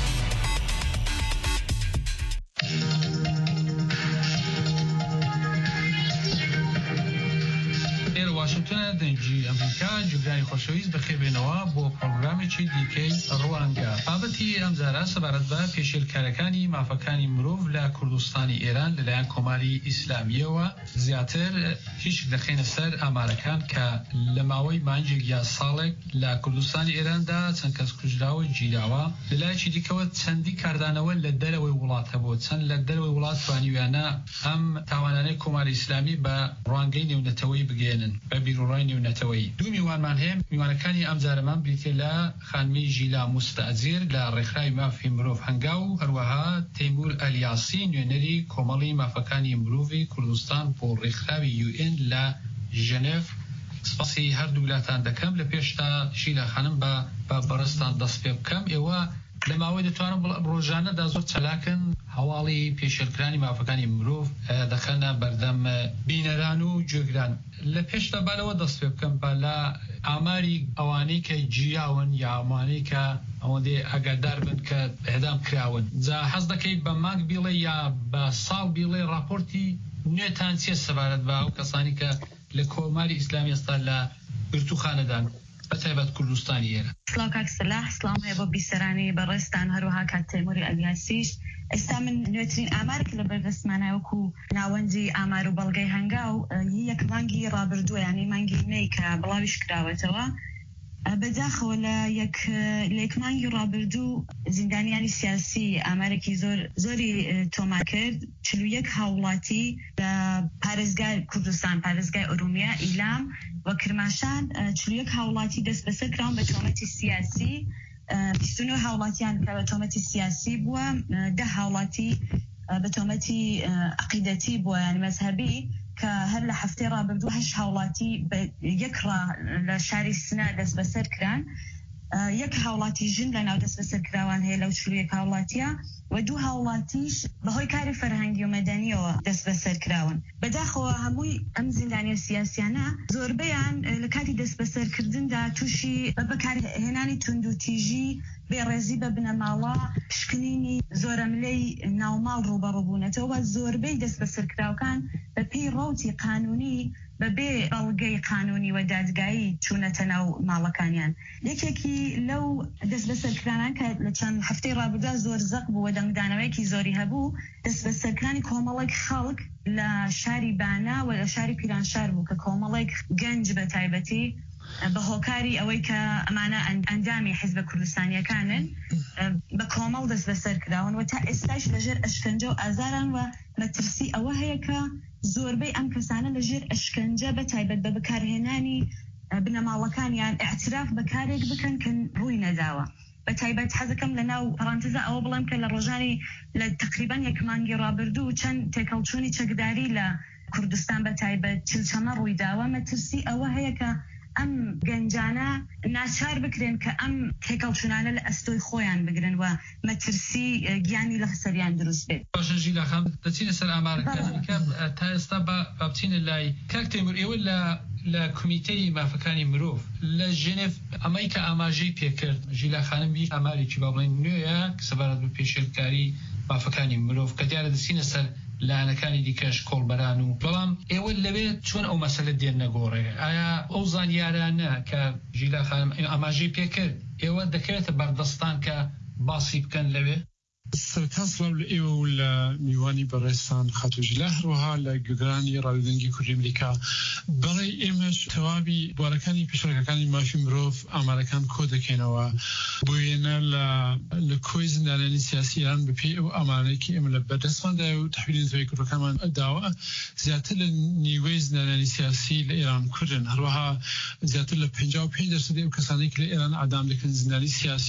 واشنگتن دەنگی ئەمریکا جوگرانی خۆشەویست بەخێبێنەوە بۆ پرۆگرامێکی دیکەی ڕوانگە. بابەتی ئەمجارە سەبارەت بە پێشێلکارەکانی مافەکانی مرۆڤ لە کوردستانی ئێران لەلایەن کۆماری ئیسلامیەوە زیاتر هیچ دەخێنە سەر ئامارەکان کە لە ماوەی مانجێک یا ساڵێک لە کوردستانی ئێراندا چەند کەس کوژراوە گیراوە. لەلایەکی دیکەوە چەندی کاردانەوە لە دەرەوەی وڵاتە بۆ چەند لە دەرەوەی وڵات توانیویانە ئەم تاوانانەی کۆماری ئیسلامی بە ڕوانگەی نێونەتەوەی بگێنن بە بیرۆڕای نێونەتەوەی. دوو میوانمان هەیە. میوانەکانی ئەم جارەمان بریتێ لە خانمی ژیلا موستەعجیر لە ڕێکخراوی مافی مرۆڤ هەنگاو و هەروەها تەیمور ئەلیاسی نوێنەری کۆمەڵی مافەکانی مرۆڤی کوردستان بۆ ڕێکخراوی UN لە ژنێف. سپاسی هەردوو وڵاتان دەکەم. لە پێشتا ژیلا خانم بە بەڕستان دەست پێ بکەم. ئێوە لە ماوەی دەتوانم ڕۆژانەدا زۆر چالاکن هەواڵی پێشێلکرانی مافەکانی مرۆڤ دەخەنە بەردەم بینەران و گوێگران. لە پێشتا بالەوە دەست پێ بکەم با لە ئاماری ئەوانەی کە گیراون یا ئەوانەی کە ئەوەندێ ئەگادار بن کە ئێدام کراون. جا حەز دەکەی بە مانگ بیڵێ یا بە ساڵ بیڵێ راپۆرتی نوێتان چیە سەبارەت بە ئەو کەسانی کە لە کۆماری ئیسلامی ئێستا لە گرتوخانەدان بەتایبەت کوردستانی ئێرە. سڵاو کاک سەلاح، سڵام هەیە بۆ بیسەرانی بەڕێستان هەروەها کات تەیموری ئەلیاسیش. ئێستا من نوێترین ئامارێک لە بەردەستمانایەوەکو ناوەندی ئامار و بەڵگەی هەنگاو یەک مانگی ڕابردووە یانی مانگی مەی کە بڵاویش کراوەتەوە. بەداخەوە لە یەک مانگی ڕابردوو زیندانیانی سیاسی ئامارێکی زۆری تۆما کرد. 41 هاوڵاتی لە پارێزگای کوردستان، پارێزگای ئۆرومیا، ئیلام و کرماشان 41 هاوڵاتی دەست بەسەر کراون بە تۆمەتی سیاسی. 29 هاوڵاتیان کە بە تۆمەتی سیاسی بووە، 10 هاوڵاتی بە تۆمەتی عقیدەتی بووە یانی مەزهەبی کە هەر لە هەفتەی ڕابردوو 8 هاوڵاتی بە یەکڕا لە شاری سنا دەست بەسەر کران. 1 هاوڵاتی ژن لە ناو دەست بەسەر کراوان هەیە لەو 41 هاوڵاتیە و 2 هاوڵاتیش بەهۆی کاری فەرهەنگی و مەدەنیەوە دەست بەسەر کراون. بەداخەوە هەمووی ئەم زیندانیە سیاسیانە زۆربەیان لە کاتی دەست بەسەرکردندا تووشی بەکارهێنانی تونند و تیژی، بێڕێزی بە بنەماڵە، پشکنینی زۆرەملەی ناوماڵ ڕوبەڕووبوونەتەوە. زۆربەی دەست بەسەرکراوەکان بە پێی ڕەوتی قانونی بەبێ بەڵگەی قانونی و دادگایی چوونەتە ناو ماڵەکانیان. یەکێکی لەو دەست بەسەرکرانان کە لە چەند هەفتەی ڕابردوودا زۆر زەق بوو و دەنگدانەوەیەکی زۆری هەبوو، دەست بەسەرکرانی کۆمەڵێک خەڵک لە شاری بانا و لە شاری پیرانشار بوو کە کۆمەڵێک گەنج بە تایبەتی بە هۆکاری ئەوەی کە ئەمانە ئەندامی حیزبە کوردستانیەکانن بە کۆمەڵ دەست بەسەر کراون و تا ئێستاش لەژێر ئەشکەنجە و ئازاران و مەترسی ئەوە هەیە کە زۆربەی ئەم کەسانە لەژێر ئەشکەنجە بە تایبەت بە بەکارهێنانی بنەماڵەکانیان اعتراف بەکارێک بکەن کە ڕووی نەداوە. بە تایبەت حەزەکەم لە ناو پەرانتزە ئەوە بڵێم کە لە ڕۆژانی لە تقریبان یەک مانگی ڕابردوو چەند تێکەڵچوونی چەکداری لە کوردستان بە تایبەت چلچەمە ڕووی داوە. مەترسی ئەوە هەیە کە ئەم گەنجانە ناچار بکرێن کە ئەم تێکەڵچوونانە لە ئەستۆی خۆیان بگرن و مەترسی گیانی لە سەریان دروست بێت. باشە ژیلا خانم، دەچینە سەر ئامارەکە تا ئێستا بچینە لای کاک تەیمور. ئێوە لە کمیتەی مافەکانی مرۆڤ لە ژنێف ئەمەی کە ئاماژەی پێکرد، ژیلا خانم هیچ ئامارێکی با بڵێن نوێیە کە سەبارەت بە پێشێلکاری مافەکانی مرۆڤ کە دیارە دەچینە سەر لایەنەکانی دیکەش کۆڵبەران و بەڵام ئێوە لەوێت چۆن ئەو مەسەلە دێن نەگۆڕێ ئایا ئەو زانیارانە کە ژیلا خانم ئاماژەی پێکرد ئێوە دەکرێتە بەردەستان کە باسی بکەن لەوێ؟ سەرتا سڵاو لە ئێوە و لە میوانی بەڕێستان خاتوژیلا هەروەها لە گوێگرانی ڕادیۆدەنگی کوردی ئەمریکا بەڵێ ئێمەش تەواوی بوارەکانی پێشەرەکەەکانی مافی مرۆڤ ئامارەکان کۆ دەکەینەوە بۆ وێنە لە کۆی زیندانانی سیاسی ئێران بەپێی ئەو ئامانەیەکی ئێمە لە بەردەستماندای و تحویلی نزوەی کوردەکانمان داوە زیاتر لە نیوەی زیندانانی سیاسی لە ئێران کوردن هەروەها زیاتر لە 55% ئەو کەسانەی کە لە ئێران ئادام دەکەن زیندانی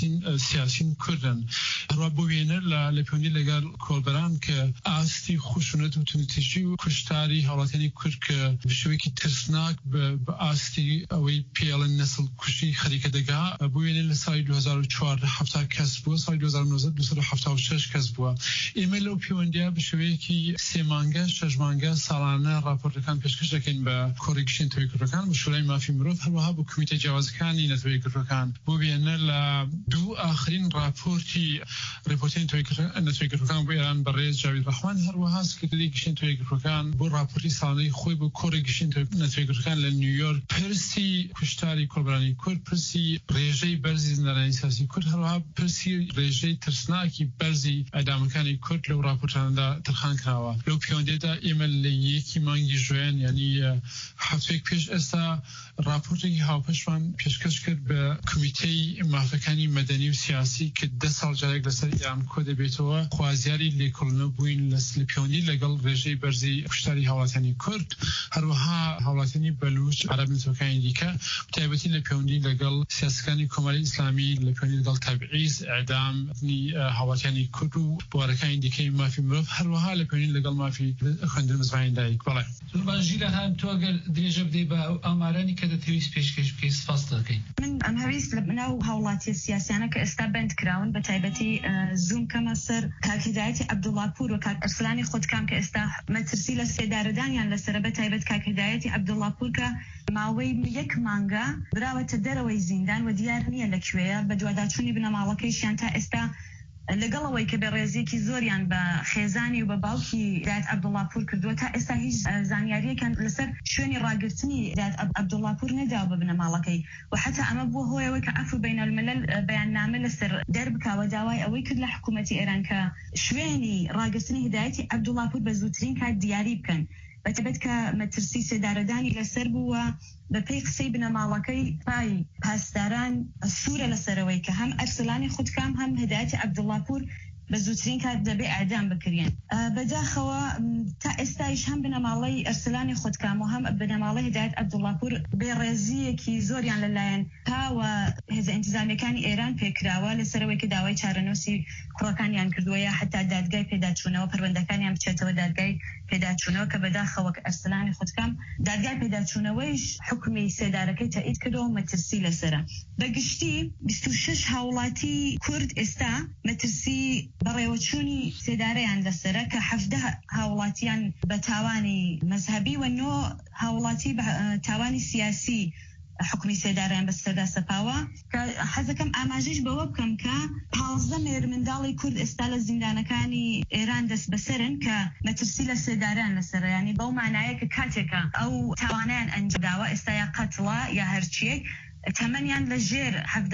سیاسین کوردن هەروە بۆ وێنە لە پەیوەندی لەگەڵ کۆڵبەران کە ئاستی خوشونەت و تونتیژی و کوشتاری هاوڵاتیانی کورد کە بشوەیەکی ترسناک بە ئاستی ئەوەی پێڵەن نەسڵ کوشتی خەریکە دەگا بۆ وێنە لە ساڵی 2014 70 کەس بووە ساڵی 2019 276 کەس بووە ئێمە لەو پەیوەندیە بشوەیەکی 3 مانگە 6 مانگە ساڵانە راپۆرتەکان پێشکەش دەکەین بە کۆڕی گشتین نەتەوەی کوردەکان بە شورای مافی مرۆڤ هەروەها بۆ کمیتە جیاوازەکانی نەتەوەی کوردەکان بۆ وێنە لە دوو ئاخرین راپۆرتی ریپۆرتین نەتەوەی کوردەکان بۆ ئێران بەڕێز جاوید ڕەحمان هەروەها سکرتەری گشتین نەتەوەی کوردەکان بۆ راپۆرتی ساڵانەی خۆی بۆ کۆڕی گشتین نەتەوەی کوردەکان لە نیویۆرک پرسی کوشتاری کۆڵبەرانی کورد پرسی ڕێژەی بەرزی زیندانانی سیاسی کورد هەروەها پرسی ڕێژەی ترسناکی بەرزی ئەدامەکانی کورد لەو راپۆرتانەدا تەرخان کراوە لەو پەیوەندیەدا ئێمە لە یەکی مانگی ژوێن یعنی هەفتەیەک پێش ئێستا راپۆرتێکی هاوپەشمان پێشکەش کرد بە کمیتەی مافەکانی مەدەنی و سیاسی کە 10 ساڵ جارێک لەسەر ئێران کۆ دەبێتەوە خوازیاری لێکۆڵنەوە بووین لە پەیوەندی لەگەڵ ڕێژەی بەرزی کوشتاری هاوڵاتیانی کورد هەروەها هاوڵاتیانی بەلوچ عەرەب نەتەوەکانی دیکە بەتایبەتی لە پەیوەندی لەگەڵ سیاسەکانی کۆمەڵی ئیسلامی لە پەیوەندی لەگەڵ تەبعیض ئەعدامی هاوڵاتیانی کورد و بوارەکانی دیکەی مافی مرۆڤ هەروەها لە پەیوەندی لەگەڵ مافی خوێندن مزرعی دایک بەڵێ ژیلا خانم تۆ ئەگەر درێژە بدەی بە ئامارانی کە دەتەویست پێشکەش بکەی سپاس دەکەین من ئەم هەویست لە بناو هاوڵاتی سیاسیانە کە ئێستا بند کراون بە تایبەتی زوم کەمە سەر کاکهدایەتی عەبدوڵڵاپور و کاک ئەرسلانی خودکام کە ئێستا مەترسی لە سێدارەدانیان لەسەرە بە تایبەت کاکهدایەتی عەبدوڵڵاپور کە ماوەی 1 مانگە براوەتە دەرەوەی زیندان و دیار نییە لەکوێیە بە دوواداچوونی بنەماڵەکەیشیان تا ئێستا لەگەڵەوەی کە بەڕێزیەکی زۆریان بە خێزانی و بە باوکی دایەت عەبدوڵڵاپور کردووە تا ئێستا هیچ زانیاریەکان لەسەر شوێنی ڕاگررتنی دایەت عەبدوڵڵاپور نەداوە بە بنەماڵەکەی و حتا ئەمە بووە هۆیەوەی کە عەفو بەینەلمەلەل بەیاننامە لەسەر دەربکاوە داوای ئەوەی کرد لە حکوومەتی ئێران کە شوێنی ڕاگررتنی هدایەتی عەبدوڵڵاپور بە زووترین کات دیاری بکەن بەتەبەت کە مەترسی سێدارەدانی لەسەر بووە بەپێی قسەی بنەماڵەکەی پای پاسداران سوورە لەسەرەوەی کە هەم ئەرسلانی خودکام هەم هدایەتی عەبدوڵڵاپور بە زووترین کات دەبێ ئەعدام بکرێن بەداخەوە تا ئێستایش هەم بنەماڵەی ئەرسلانی خودکام و هەم بنەماڵەی هدایەت عەبدوڵڵاپور بێڕێزیەکی زۆریان لەلایەن پاوە هێزە ئینتیزامیەکانی ئێران پێکراوە لەسەرەوەی کە داوای چارەنووسی کوڕەکانیان کردووە یا حتا دادگای پێداچوونەوە پەروەندەکانیان بچێتەوە دادگای پێداچوونەوە کە بەداخەوە کە ئەرسلانی خودکام دادگای پێداچوونەوەیش حکمی سێدارەکەی تایید کردەوە مەترسی لەسرە بەگشتی 26 هاوڵاتی کورد ئێستا مەترسی بەڕێوەچوونی سێدارەیان لەسرە کە 17 هاوڵاتیان بە تاوانی مەذهبی و 9 هاوڵاتی بە تاوانی سیاسی حکمی سێداریان بەسەردا سەپاوە کە حەزەکەم ئاماژەش بەوە بکەم کە 15 مێر منداڵی کورد ئێستا لە زیندانەکانی ئێران دەست بەسەرن کە مەترسی لە سێداران لەسەرە ینی بەو مانایە کە کاتێکە ئەو تاوانیان ئەنجامداوە ئێستا یا قەتڵە یا هەرچیەک تەمەنیان لە ژێر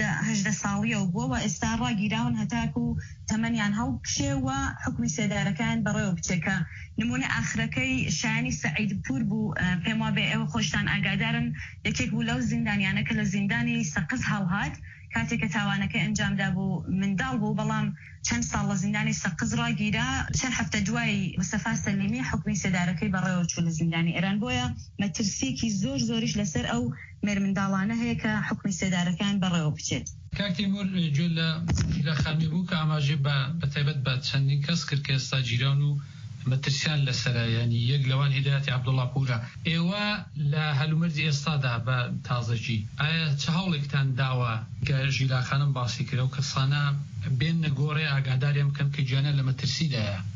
17 ساڵیەوە بووە ئێستا ڕاگیراون هەتاکو تەمەنیان هەڵبکشێوە حکمی سێدارەکان بەڕێوە بچێکە نمونە ئاخرەکەی شایانی سەعیدپور بوو پێم وابێ ئێوە خۆشتان ئاگادارن یەکێک بوو لەو زیندانیانە کە لە زیندانی سەقز هەڵهات کاتێک کە تاوانەکەی ئەنجامدا بوو منداڵ بوو بەڵام چەند ساڵ لە زیندانی سەقز ڕاگیرا چەند هەفتە دوای مستەفا سەلیمی حکمی سێدارەکەی بەڕێوە چوو لە زیندانی ئێران بۆیە مەترسیەکی زۆریش لەسەر ئەو مێر منداڵانە هەیە کە حکمی سێدارەکان بەڕێوە بچێت کاک تیمور جۆ لە خەمی بوو کە ئاماژێ بە تایبەت بە چەندین کەس کرد کە ئێستا گیران و مەترسیان لەسەرە ینی یەک لەوان هدایەتی عەبدوڵڵاپورە ئێوە لە هەلومەرجی ئێستادا بە تازەجی ئایا چه هەوڵێکتان داوە کە ژیلا خانم باسی کرد و کەسانە بێن نەگۆڕێ ئاگاداریان بکەن کە گیانە لە مەترسیدایە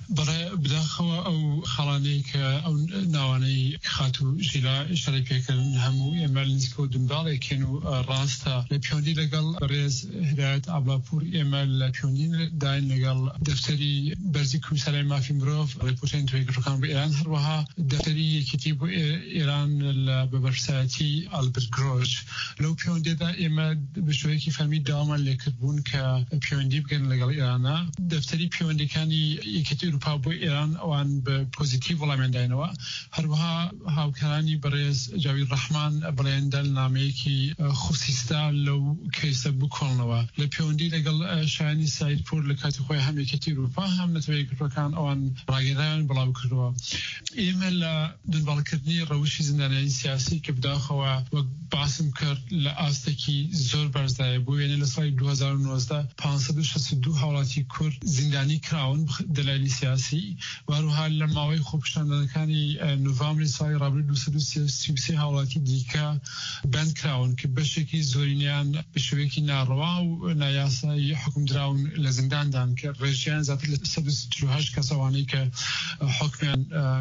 بەڵێ بداخەوە ئەو خەڵانەی کە ئەو ناوانەی خاتو ژیلا ئشارەی پێکردن هەموو ئێمە نزیکە و دنباڵێکێن و ڕاستە لە پیوەندی لەگەڵ ڕێز هدایەت ئابلاپور ئێمە لە پیوەندی داین لەگەڵ دەفتەری بەرزی کومسارای مافی مرۆڤ ڕێپۆرتەی تۆیگەڕەکان بۆ ئێران هەروەها دەفتەری یەکێتی بۆ ئێران لە بەبەرسایەتی ئالبرت گرۆژ لەو پیوەندێدا ئێمە بشوەیەکی فەرمی داوامان لێکردبوون کە پیوەندی بگەن لەگەڵ ئێرانە دەفتەری پیوەندەکانی یەکێتی ئەوروپا بۆ ئێران ئەوان بە پۆزیتیڤ وەڵامیانداینەوە هەروەها هاوکارانی بەڕێز جاوید ڕەحمان بڵێندە نامەیەکی خوسیستا لەو کەیسە بکۆڵنەوە لە پیوەندی لەگەڵ شایانی سایدپور لە کاتی خۆی هەم یەکێتی ئەوروپا هەم نەتەوەی گروپەکان ئەوان ڕاگەدایان بڵاو کردەوە ئێمە لە دنبالکردنی ڕەوشی زیندانیانی سیاسی کە بداخەوە وەک باسم کرد لە ئاستێکی زۆر بەرزدایە بۆ وێنە لە ساڵی 2019 562 هاوڵاتی کورد زیندانی کراون دەلایلی سیاسی وهروها لە ماوەی خۆپیشاندنەکانی نوڤامبری ساڵی ڕابردوو 233 هاوڵاتی دیکە بەند کراون کە بەشێکی زۆرینیان بە شێوەیەکی ناڕەوا و نایاسایی حکم دراون لە زینداندان کە ڕێژیان زیاتر لە 138 کەسەوانەی کە حکمیان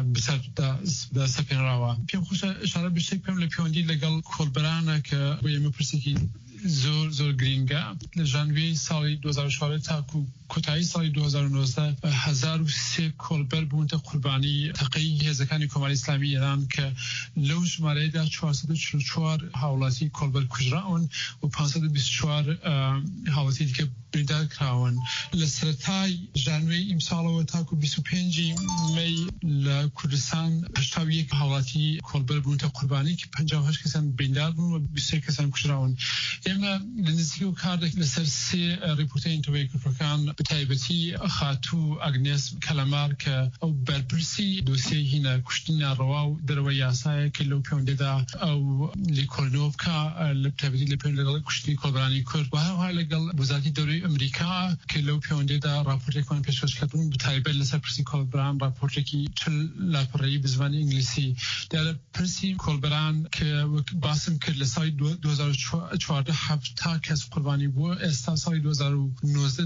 بەسەر سەپێنراوە پێم خۆشە ئشارە بشتێک پێم لە پیوەندی لەگەڵ کۆڵبەرانە کە بۆ ئێمە پرسێکی زۆر گرینگە لە ژانویەی ساڵی 2014 تاکو کۆتایی ساڵی 2019 1003 کۆڵبەر بوونتە قوربانی تەقەی هێزەکانی کۆماری ئیسلامی ئێران کە لەو ژمارەیەدا 444 هاوڵاتی کۆڵبەر کوژراون و 524 هاوڵاتی دیکە بریندار کراون لە سەرەتای ژانوێی ئیمساڵەوە تاکو 25 مەی لە کوردستان 81 هاوڵاتی کۆڵبەر بوونتە قوربانی کە 58 کەسان بریندار بوون و 23 کەسان کوژراون ئێمە لە نزیکی و کاردێک لەسەر سێ ڕیپۆرتەی ئینتەڤۆی کوردەکان بەتایبەتی خاتوو ئەگنێس کەلەمار کە ئەو بەرپرسی دۆسیەی هینە کوشتنی ناڕەوا و دەرەوە یاسایە کە لەو پیوەندێدا ئەو لیکۆلنۆڤکا لە بەتایبەتی لە پێوەند لەگەڵ کوشتنی کۆڵبەرانی کورد و هەروەها لەگەڵ وەزارەتی دەوڵەتی ئەمریکا کە لەو پیوەندێدا راپۆرتێکمان پێشکەشکردن بەتایبەت لەسەر پرسی کۆڵبەران راپۆرتێکی چل لاپەڕەیی بە زمانی ئینگلیسی دیارە پرسی کۆڵبەران کە باسم کرد لە ساڵی 2014 هەفتا کەس قوربانی بووە ئێستا ساڵی 2019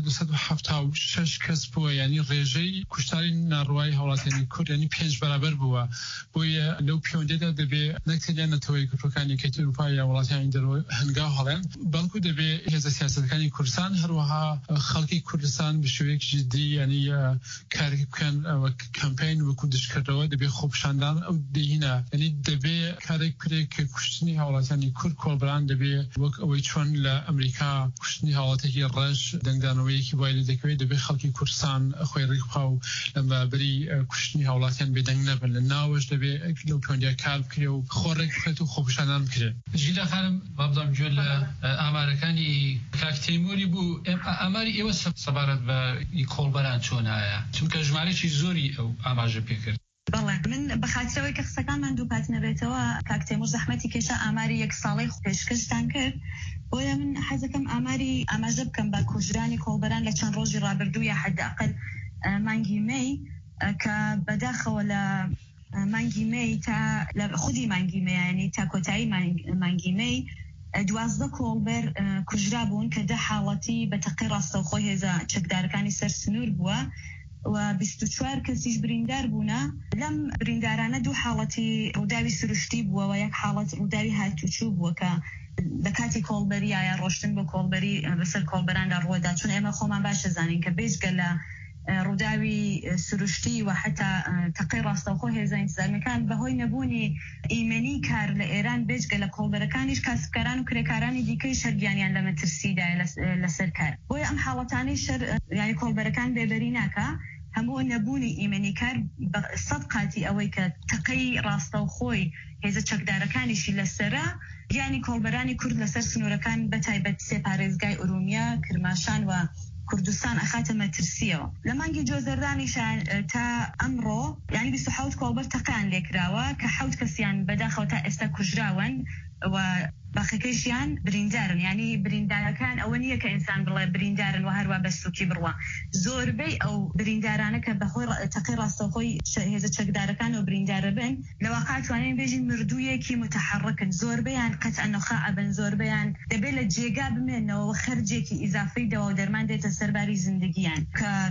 276 کەس بووە یعنی ڕێژەی کوشتاری ناڕەوایی هاوڵاتیانی کورد یعنی 5 بەرابەر بووە بۆیە لەو پیوەندێدا دەبێ نەکتێنیان نەتەوەی گروپەکانی یەکێتی ئەوروپا یا وڵاتیانی دەرەوە هەنگاو هەڵێن بەڵکو دەبێ هێزە سیاسەتەکانی کوردستان هەروەها خەڵکی کوردستان بە شێوەیەکی جدی یعنی کارێک بکەن کەمپین وەکو دشکردەوە دەبێ خۆپیشاندان ئەو دەهینە یعنی دەبێ کارێک کرێک کە کوشتنی هاوڵاتیانی کورد کۆڵبەران دەبێ وەک ئەوەی چۆن لە ئەمریکا کوشتنی هاوڵاتێکی ڕەش دەنگدانەوەیەکی وای لە دەکەوێت دەبێت خەڵکی کوردستان خۆی ڕێکخوا و لە بەری کوشتنی هاوڵاتیان بێدەنگ نەبن لە ناوەش دەبێت لەو پیوەندیا کار بکرێ و خۆڕێک بکرێت و خۆپیشاندان بکرێت ژیلا خانم بابزام گوێ لە ئامارەکانی کاک تەیموری بوو ئاماری ئێوە سەبارەت بە کۆڵبەران چۆنایە چونکە ژمارەی زۆری ئەو ئاماژە پێکرد بەڵێ من بەخاطرەوەی کە قسەکانمان دووپات نەبێتەوە کاک تەیموور زەحمەتی کێشە ئاماری یەک ساڵەی پێشکەشتان کرد بۆیە من حەزەکەم ئاماری ئاماژە بکەم بە کوژرانی کۆڵبەران لە چەند ڕۆژی ڕابردوو یا حداقل مانگی مەی کە بەداخەوە لە مانگی مەی تا لە خودی مانگی مەی ینی تا کۆتایی مانگی مەی 12 کۆڵبەر کوژرا بوون کە 10 حاڵەتی بە تەقی ڕاستەوخۆی هێزە چەکدارەکانی سەر سنوور بووە و 24 کەسیش بریندار بوونە لەم بریندارانە 2 حاڵەتی ڕووداوی سروشتی بووە و 1 حاڵەت ڕووداوی هاتوچوو بووە کە لە کاتی کۆڵبەری یا ڕۆشتن بۆ کۆڵبەری بەسەر کۆڵبەراندا ڕووەدا چون ئێمە خۆمان باشە زانین کە بێژگە لە ڕووداوی سروشتی و حتا تەقی ڕاستەوخۆ هێزە ئینتیزامیەکان بەهۆی نەبوونی ئیمەنی کار لە ئێران بێژگە لە کۆڵبەرەکانیش کاسبکاران و کرێکارانی دیکەی شەرگیانیان لە مەترسیدای لەسەر کار بۆیە ئەم حاڵەتانەی شەر یعنی کۆڵبەرەکان بێبەری ناکە هەموو نەبوونی ئیمەنی کار 100 قاتی ئەوەی کە تەقەی ڕاستەوخۆی هێزە چەکدارەکانیشی لەسەرە یعنی کۆڵبەرانی کورد لەسەر سنوورەکان بەتایبەت سێ پارێزگای ئورومیا کرماشان و کوردستان ئەخاتە مەترسیەوە لە مانگی جۆزەردانیشان تا ئەمڕۆ یعنی 27 کۆڵبەر تەقەیان لێکراوە کە 7 کەسیان بەداخەوە تا ئێستا کوژراون و باقیەکەیشیان بریندارن یعنی بریندارەکان ئەوە نییە کە ئینسان بڵێ بریندارن و هەروە بەسوکی بڕوە زۆربەی ئەو بریندارانە کە بەهۆی تەقی ڕاستەوخۆی هێزە چەکدارەکان و بریندارە بن لەواقع توانین بێژین مردوویەکی متحرکن زۆربەیان قەتع نخاع بن زۆربەیان دەبێت لە جێگا بمێنەوە خەرجێکی ئیزافەی دەوا و دەرمان دێتە سەرباری زندگیان کە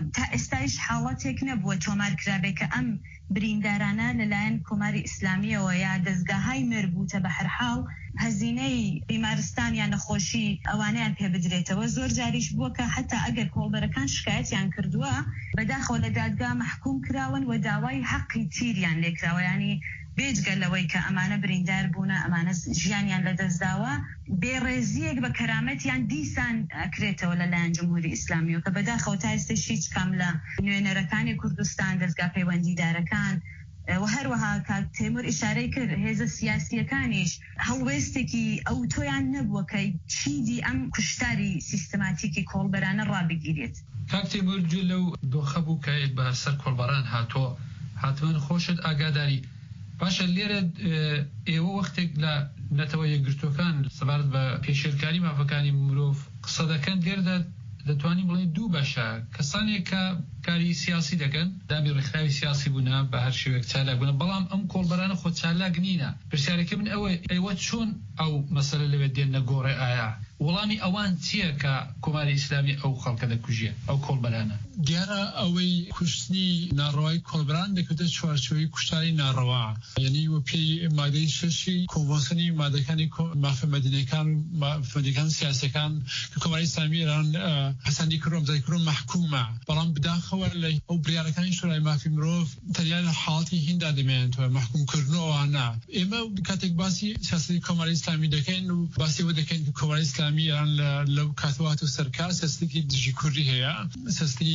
تا ئێستایش حاڵەتێک نەبووە تۆمارکرابێت کە ئەم بریندارانە لەلایەن کۆماری ئیسلامیەوە یا دەستگاهای مربوطە بە هەر حاڵ هەزینەی بیمارستان یان نەخۆشی ئەوانیان پێ بدرێتەوە. زۆر جاریش بووە کە حتا ئەگەر کۆڵبەرەکان شکایەتیان کردووە بەداخەوە لە دادگا محکوم کراون و داوای حەقی تیریان لێکراوە، ینی بێجگە لەوەی کە ئەمانە بریندار بوونە، ئەمانە ژیانیان لەدەستداوە، بێڕێزیەک بە کەرامەتیان دیسان ئەکرێتەوە لەلایەن جمهوری ئیسلامیەوە کە بەداخەوە تا ئێستاش هیچ کام لە نوێنەرەکانی کوردستان دەستگا پەیوەندیدارەکان و هەروەها کاک تێمور ئیشارەی کرد هێزە سیاسیەکانیش هەڵوێستێکی ئەو تۆیان نەبووە کە چیدی ئەم کوشتاری سیستماتیکی کۆڵبەرانە ڕابگیرێت. کاک تێمور گوێ لەو دۆخە بوو کە بە سەر کۆڵبەران هاتۆ حتمما خۆشت ئاگاداری باشە لێرە ئێوە وەختێک لە نەتەوە یەکگرتوەکان سەبارەت بە پێشێرکاری مافەکانی مرۆڤ قسە دەکەن لێرە دەتوانین بڵێن دوو بەشە کەسانێک کە کاری سیاسی دەکەن دامی ڕێکخراوی سیاسی بوونە بە هەر شێوەیەک چالاک بوونە، بەڵام ئەم کۆڵبەرانە خۆ چالاک نینە. پرسیارەکە من ئەوە چۆن ئەو مەسەلە لەوێ دێنە گۆڕێ ئایا وەڵامی ئەوان چییە کە کۆماری ئیسلامی ئەو خەڵکە دەکوژیە ئەو کۆڵبەرانە؟ دیارە ئەوەی کوشتنی ناڕەوای کۆڵبەران دەکەوێتە چوارچێوەی کوشتاری ناڕەوا، یعنی وە پێی مادەی شەشی کۆنڤۆنسیۆنی مادەکانی مافەمەدینەکان و مافەمەدینەکان سیاسیەکان کە کۆماری ئیسلامی ئێران پەسەندی کردو ئەمزای کردو مەحکومە، بەڵام بداخەوە لە ئەو بڕیارەکانی شورای مافی مرۆڤ تەنیا لە حاڵەتی هیندا دەمێنێتەوە مەحکومکردنەوەوانە. ئێمە کاتێک باسی سیاسەتی کۆماری ئیسلامی دەکەین و باسی ئەوە دەکەین کە کۆماری ئیسلامی ئێران لەو کاتەوات و سەرکار سیاستێکی دژی کوردی هەیە، سیاستی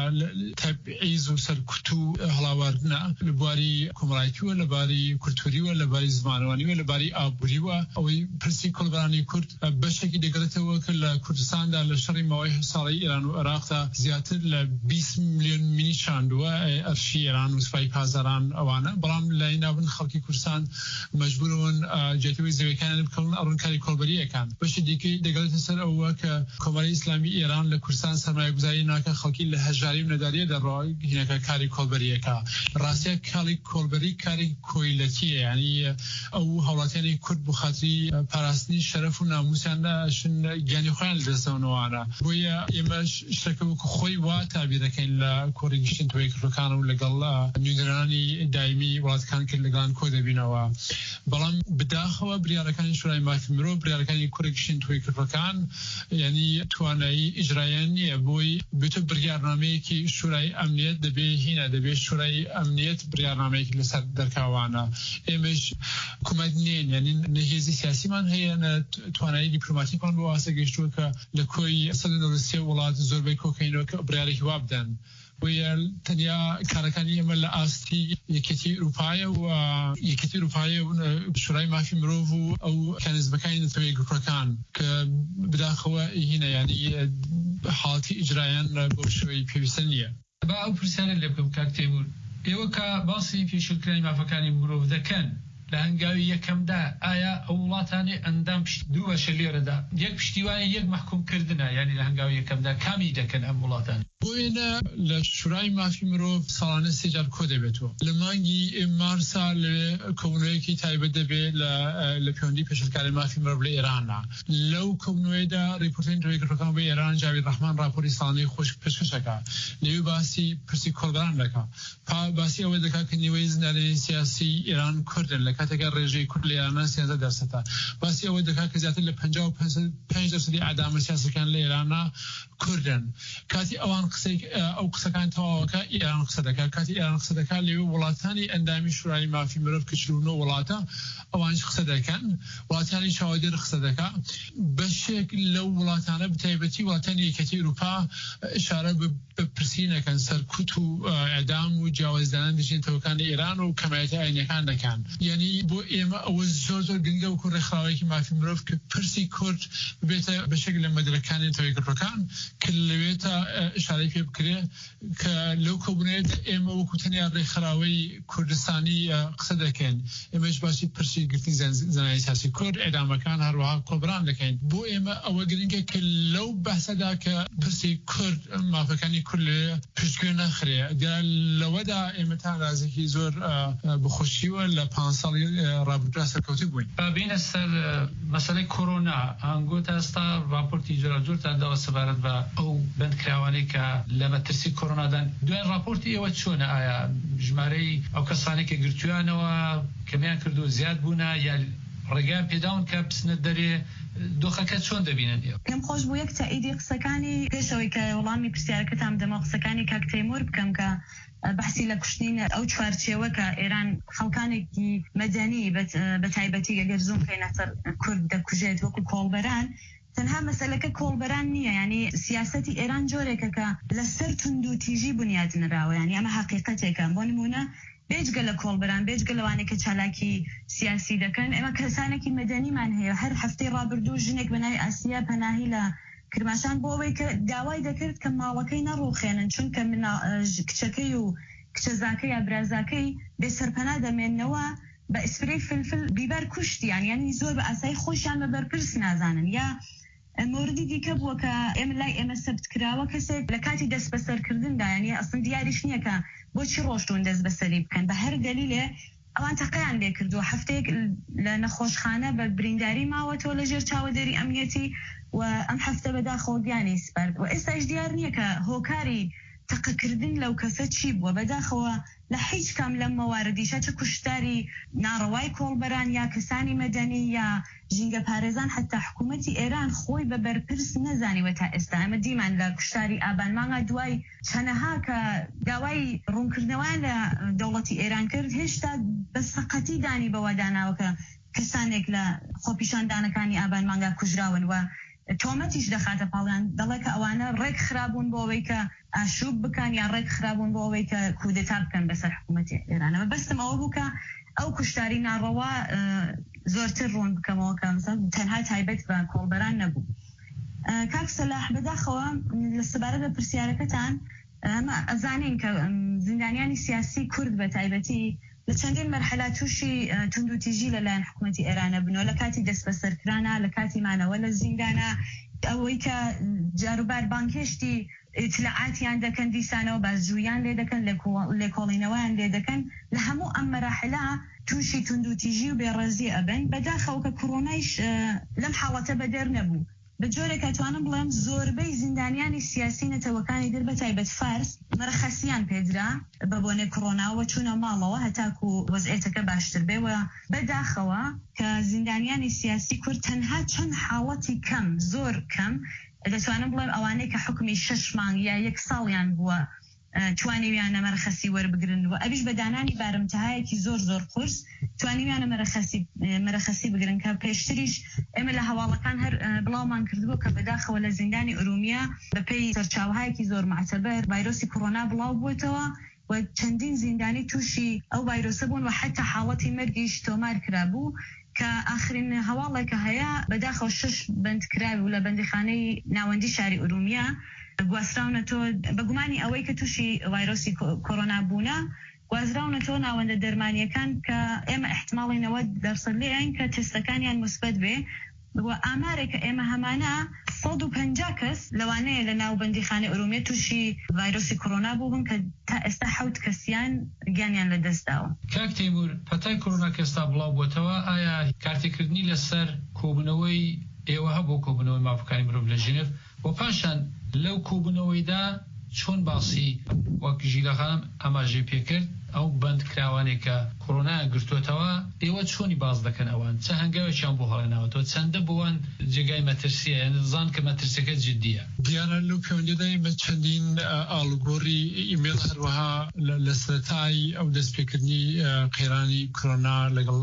تەبعیز و سەرکوت و هەڵاواردنە لە بواری کۆمەڵایەتیوە، لە باری کولتوریوە، لە باری زمانوانیوە، لە باری ئابووریوە. ئەوەی پرسی کۆڵبەرانی کورد بەشێکی دەگرێتەوە کە لە کوردستاندا لە شەڕی ماوەی ساڵی ئێران و عێراقدا زیاتر لە 20 میلیۆن مینی چاندووە ئەرشی ئێران و سوپای پازاران ئەوانە، بەڵام لای ناون خەڵکی کوردستان مەجبورون جێتەوەی زەویەکانیان بکەون ئەڕوونکاری کۆڵبەریەکان. بەشی دیکەی دەگەڵێتە سەر ئەوە کە کۆماری ئیسلامی ئێران لە کوردستان سەرمایەگوزاری ناکە، خەڵکی لە هەژاری و نەداریە دەڕۆی هینەکە کاری کۆڵبەریەکە. ڕاستیە کاری کۆڵبەری کاری کۆیلەتیە، یعنی ئەو هەوڵاتیانی کورد بۆ خاتری پاراستنی شەرەف و ناموسیاندا گیانی خۆیان لەدەستەوەنەوەوانە. بۆیە ئێمە شتەکە وەکو خۆی وا تابیر دەکەین لە کۆڕی گشتن تۆی کردەکان و لەگەڵ نوێنەرانی دایمی وڵاتەکان کرد لەگەڵان کۆ دەبینەوە. بەڵام بداخەوە بریارەکانی شورای مافی مرۆڤ بریارەکانی کۆڕی گشتن تۆی کردەکان یعنی توانایی ئیجراییان نییە بۆی بێتە بریارنامەیەکی شورای ئەمنیەت دەبێ هینە دەبێت شورای ئەمنیەت بریارنامەیەکی لەسەر دەرکاوانە. ئێمەش حکوومەت نین، یعنی نەهێزی سیاسیمان هەیە، توانایی دیپلۆماتیکمان بۆ واسە گەیشتووە کە لە کۆی 193 وڵات زۆربەی کۆکەینەوە کە بریارێکی وا بدەن. ویە تەنیا کارەکانی ئێمە لە ئاستی یەکێتی ئەوروپایە و یەکێتی ئەوروپایە شورای مافی مرۆڤ و ئەو کانزمەکانی نەتەوەی گروپەکان کە بداخەوە هینە یعنی حاڵەتی ئیجرایان بۆ شوەی پێویستە نییە. با ئەو پرسیارە لێ بکەم کاک تێمور، ئێوە کە باسی پێشێلکردنی مافەکانی مرۆڤ دەکەن لە هەنگاوی یەکەمدا ئایا ئەو وڵاتانی ئەندام دوو بەشە لێرەدا یەک پشتیوانی یەک مەحکومکردنە، یعنی لە هەنگاوی یەکەمدا کامی دەکەن ئەم وڵاتان؟ بۆیە لە شورای مافی مرۆڤ ساڵانە سێجار کۆ دەبێتەوە. لە مانگی مارسا لە کۆبنەوەیەکی تایبەت دەبێت لە پەیوەندی پێشێلکاری مافی مرۆڤ لە ئێرانە. لەو کۆبنەوەیەدا ڕیپۆرتەری تۆیکردەکان بە ئێران جاوید ڕەحمان راپۆری ساڵانەی خۆش پێشکەشەکە، لەوێ باسی پرسی کۆڵبەران دەکات، باسی ئەوە دەکات کە نیوەی زیندانەی سیاسی ئێران کوردن لە کاتێکە ڕێژەی کورد لە ئێرانە 13%، باسی ئەوە دەکات کە زیاتر لە 55% ئەعدامە سیاسەکان لە ئێرانە کوردن. کاتی ئەوان ئەو قسەکان تەواوەکە ئێران قسە دەکات، کاتی ئێران قسە دەکات لەوێ وڵاتانی ئەندامی شورای مافی مرۆڤ کە 49 وڵاتە ئەوانش قسە دەکەن، وڵاتانی چاودێر قسە دەکات. بەشێک لەو وڵاتانە بتایبەتی وڵاتانی یەکێتی ئەوروپا ئشارە بە پرسینەکەن سەرکوت و ئەعدام و جیاوازدانان دژێنەوەکانی ئێران و کەمایەتی ئاینیەکان دەکەن. یعنی بۆ ئێمە ئەوە زۆر گرنگە و ڕێکخراوەیەکی مافی مرۆڤ کە پرسی کورد ببێتە بەشێک لە مەدرەکانی تۆیکردەکان کە لەوێتە ئشارەی پێ بکرێ کە لەو کۆبنێت ئێمە وەکو تەنیا ڕێکخراوەی کوردستانی قسە دەکەین، ئێمەش باسی پرسی گرتی زانای سیاسی کورد ئێدامەکان هەروەها کۆبران دەکەین. بۆ ئێمە ئەوە گرنگە کە لەو بەحسەدا کە پرسی کورد مافەکانی کورد لە پشتگوێ نەخرێ لەوەدا ئێمە تا رازێکی زۆر بخۆشیوە لە 5 ساڵی ڕابردوودا سەرکەوتوو بووین. بینە سەر مەسەلەی کۆرۆنا ئەنگۆ تا ئێستا راپۆرتی جۆراجۆرتان داوە سەبارەت بە ئەو بەندکراوانەی کە لە مەترسی کۆرۆنادان دوایین راپۆرتی ئێوە چۆنە؟ ئایا ژمارەی ئەو کەسانی کە گرتویانەوە کەمیان کردو زیاد بوونە یا ڕێگەیان پێداون کە بچنە دەرێ دۆخەکە چۆن دەبینن؟ پێم خۆش بوو یەک تائیدی قسەکانی پێشەوەی کە وەڵامی پرسیارەکەتان بدەمە قسەکانی کاک تەیموور بکەم کە بەحسی لە کوشتین ئەو چوارچێوە کە ئێران خەڵکانێکی مەدەنی بە تایبەتی ئەگەر زوم بکەینە سەر کورد دەکوژێت وەکو کۆڵبەران تەنها مەسەلەکە کۆڵبەران نییە، ینی سیاسەتی ئێران جۆرێکە کە لەسەر تونند و تیژی بنیاد نراوە، ینی ئەمە حەقیقەتێکە. بۆ نمونە بێجگە لە کۆڵبەران بێجگە لەوانێک کە چالاکی سیاسی دەکەن، ئێمە کەسانێکی مەدەنیمان هەیە. هەر هەفتەی ڕابردوو ژنێک بە ناوی ئاسیا پەناهی لە کرماشان بۆ ئەوەی کە داوای دەکرد کە ماڵەکەی نەڕوخێنن چونکە کچەکەی و کچەزاکەی یا برازاکەی بێسەرپەنا دەمێننەوە بە ئیسپرەی فلفل بیبەر کوشتیان، یعنی زۆر بە ئاسایی خۆشیان بە بەرپرس نازانن. یا موردی دیکە بووە کە ئێمە لای ئێمە سەبت کراوە کەسێک لە کاتی دەست بەسەرکردندا، یعنی ئەسڵ دیاریش نییە کە بۆچی ڕۆشتون دەست بەسەری بکەن، بە هەر دەلیلێ ئەوان تەقەیان لێ کردووە. هەفتەیەک لە نەخۆشخانە بە برینداری ماوەتەوە لەژێر چاوەدەری ئەمنیەتی و ئەم هەفتە بەداخەوە گیانی سپەر بووە. ئێستاش دیار نییە کە هۆکاری تەقەکردن لەو کەسە چی بووە. بەداخەوە لە هیچ کام لەم مەواردیشە چه کوشتاری ناڕەوای کۆڵبەران یا کەسانی مەدەنی یا ژینگە پارێزان حتا حکوومەتی ئێران خۆی بە بەرپرس نەزانیوە تا ئێستا. ئەمە دیمان لە کوشتاری ئابان مانگا دوای چەنەها کە داوای ڕوونکردنەوەیان لە دەوڵەتی ئێران کرد، هێشتا بە سەقەتی دانی بەواداناوە کە کەسانێک لە خۆپیشاندانەکانی ئابان مانگا کوژراون و تۆمەتیش دەخاتە پاڵیان، دەڵێ کە ئەوانە ڕێک خرابوون بۆ ئەوەی کە ئاشوب بکەن یا ڕێک خرابوون بۆ ئەوەی کە کودتا بکەن بەسەر حکوومەتی ئێرانەوە. بەستم ئەوە بوو کە ئەو کوشتاری ناڕەوا زۆرتر ڕوون بکەمەوە کە تەنها تایبەت بە کۆڵبەران نەبوو. کاک سەلاح بەداخەوە لە سەبارەت بە پرسیارەکەتان ئەمە ئەزانین کە زیندانیانی سیاسی کورد بە تایبەتی لە چەندین مەرحەلا تووشی تونند و تیژی لەلایەن حکوومەتی ئێرانە بنەوە، لە کاتی دەست بەسەرکرانە، لە کاتی مانەوە لە زیندانە، ئەوەی کە جاروبار بانکێشتی اطلاعاتیان دەکەن دیسانەوە بازجویان لێ دەکەن لێکۆڵینەوەیان لێ دەکەن، لە هەموو ئەم مەراحلا تووشی تونند و تیژی و بێڕێزی ئەبن. بەداخەوە کە کۆڕۆنایش لەم حاڵەتە بەدەر نەبوو. بە جۆرێک ئەتوانم بڵێم زۆربەی زیندانیانی سیاسی نەتەوەکانی در بە تایبەت فارس مەرەخەسیان پێدرا بە بۆنێ کۆڕۆناوە چوونە ماڵەوە هەتاکو وەزعێتەکە باشتر بێەوە. بەداخەوە کە زیندانیانی سیاسی کورد تەنها چەند حاڵەتی کەم زۆر کەم دەتوانم بڵێم ئەوانەی کە حکمی 6 مانگ یا 1 ساڵیان بووە توانیویانە مەرەخەسی وەربگرن و ئەویش بەدانانی بارمتەهایەکی زۆر قورس توانیویانە مەرەخەسی بگرن کە پێشتریش ئێمە لە هەواڵەکان هەر بڵاومان کردبوو کە بەداخەوە لە زیندانی ئورومیە بەپێی سەرچاوهایەکی زۆر معتەبەر ڤایرۆسی کۆڕۆنا بڵاو بووێتەوە و چەندین زیندانی تووشی ئەو ڤایرۆسە بوون و حتا حاڵەتی مەرگیش تۆمار کرابوو کە ئاخرین هەواڵێکە هەیە بەداخەوە 6 بەندکراوی و لە بەندیخانەی ناوەندی شاری ئورومیە گواستراونەتەوە بەگومانی ئەوەی کە تووشی ڤایرۆسی کۆڕۆنا بوونە گوازراونەتەوە ناوەندە دەرمانیەکان کە ئێمە احتماڵی 90% لێیان کە تستەکانیان مثبت بێ و ئامارێکە ئێمە هەمانە 150 کەس لەوانەیە لە ناوبەندیخانەی ئورومیە تووشی ڤایرۆسی کۆڕۆنا بوون کە تا ئێستا 7 کەسیان گیانیان لەدەستداوە. کاک تەیموور پەتای کۆڕۆنا کە ئێستا بڵاو بووەتەوە، ئایا کارتێکردنی لەسەر کۆبوونەوەی ئێوە هەبوو کۆبوونەوەی مافەکانی مرۆڤ لە ژنێڤ و پاشان لەو کۆبوونەوەیدا چۆن باسی وەک ژیرەخانم ئاماژەی پێکرد ئەو بەندکراوانێک کە کۆڕۆنا گرتوێتەوە ئێوە چۆنی باز دەکەن ئەوان چه هەنگاوێکیان بۆ هەڵێناوەتەوە چەندە بۆوان جێگای مەترسیە زان کە مەترسەکە جددیە؟ دیارە لەو پەیوەندیدا ئێمە چەندین ئاڵوگۆڕی ئیمێل هەروەها لە سەرەتای ئەو دەستپێکردنی قەیرانی کۆڕۆنا لەگەڵ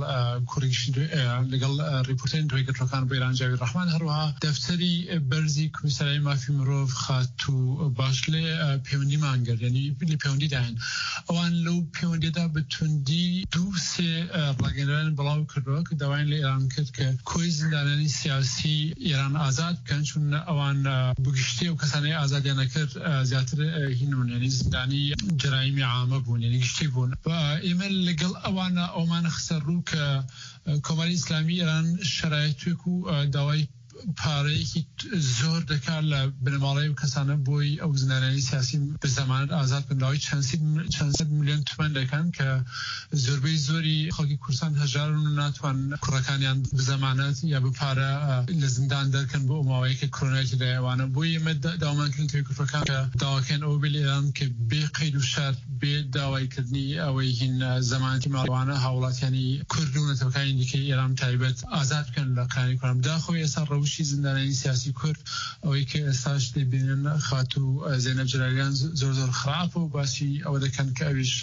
لەگەڵ ریپۆرتەرین دوایگەڕەکان بە ئێران جاوید ڕەحمان هەروەها دەفتەری بەرزی کومیسارای مافی مرۆڤ خات و باش لێ پەیوەندیمان کرد، یعنی لە پەیوەندیداین ئەوان لەو پەیوەندیدا بە توندی 2-3 ڕاگەیەنەوەیان بڵاو کردەوە کە داوایان لە ئێران کرد کە کۆی زیندانیانی سیاسی ئێران ئازاد بکەن چون ئەوان بگشتی و کەسانەی ئازادیان نەکرد زیاتر هینون، یعنی زیندانی جرایمی عامە بوون، یعنی گشتی بوون. ئێمە لەگەڵ ئەوانە ئەومانە خسەر ڕوو کە کۆماری ئیسلامی ئێران شەرایەتێک و داوای پارەیەکی زۆر دەکات لە بنەماڵەی و کەسانە بۆی ئەو زنانانی سیاسی بە زەمانەت ئازاد بنراوی چەند میلیۆن تومان دەکەن کە زۆربەی زۆری خەڵکی کوردستان هەژارن و ناتوان کوڕەکانیان بە زەمانەت یا بە پارە لە زیندان دەرکەن بۆ ئەماوەیە کە کۆرۆنایەتی دایەوانە بۆی ئێمە داوامانکردن توی کوردەکان کە داواکەن ئەوە بێ لە ئێران کە بێ قەید و شەرت بێ داوایکردنی ئەوەی هین زەمانەتی ماڵوانە هاوڵاتیانی کورد و نەتەوەکانی دیکەی ئێران تایبەت ئازاد بکەن لە قانی کوردم داخۆی ئێستا ڕەوشی زیندانانی سیاسی کورد ئەوەی کە ئێستاش دەبینن خات و زێنەب جەلالیان زۆر خراپ و باسی ئەوە دەکەن کە ئەویش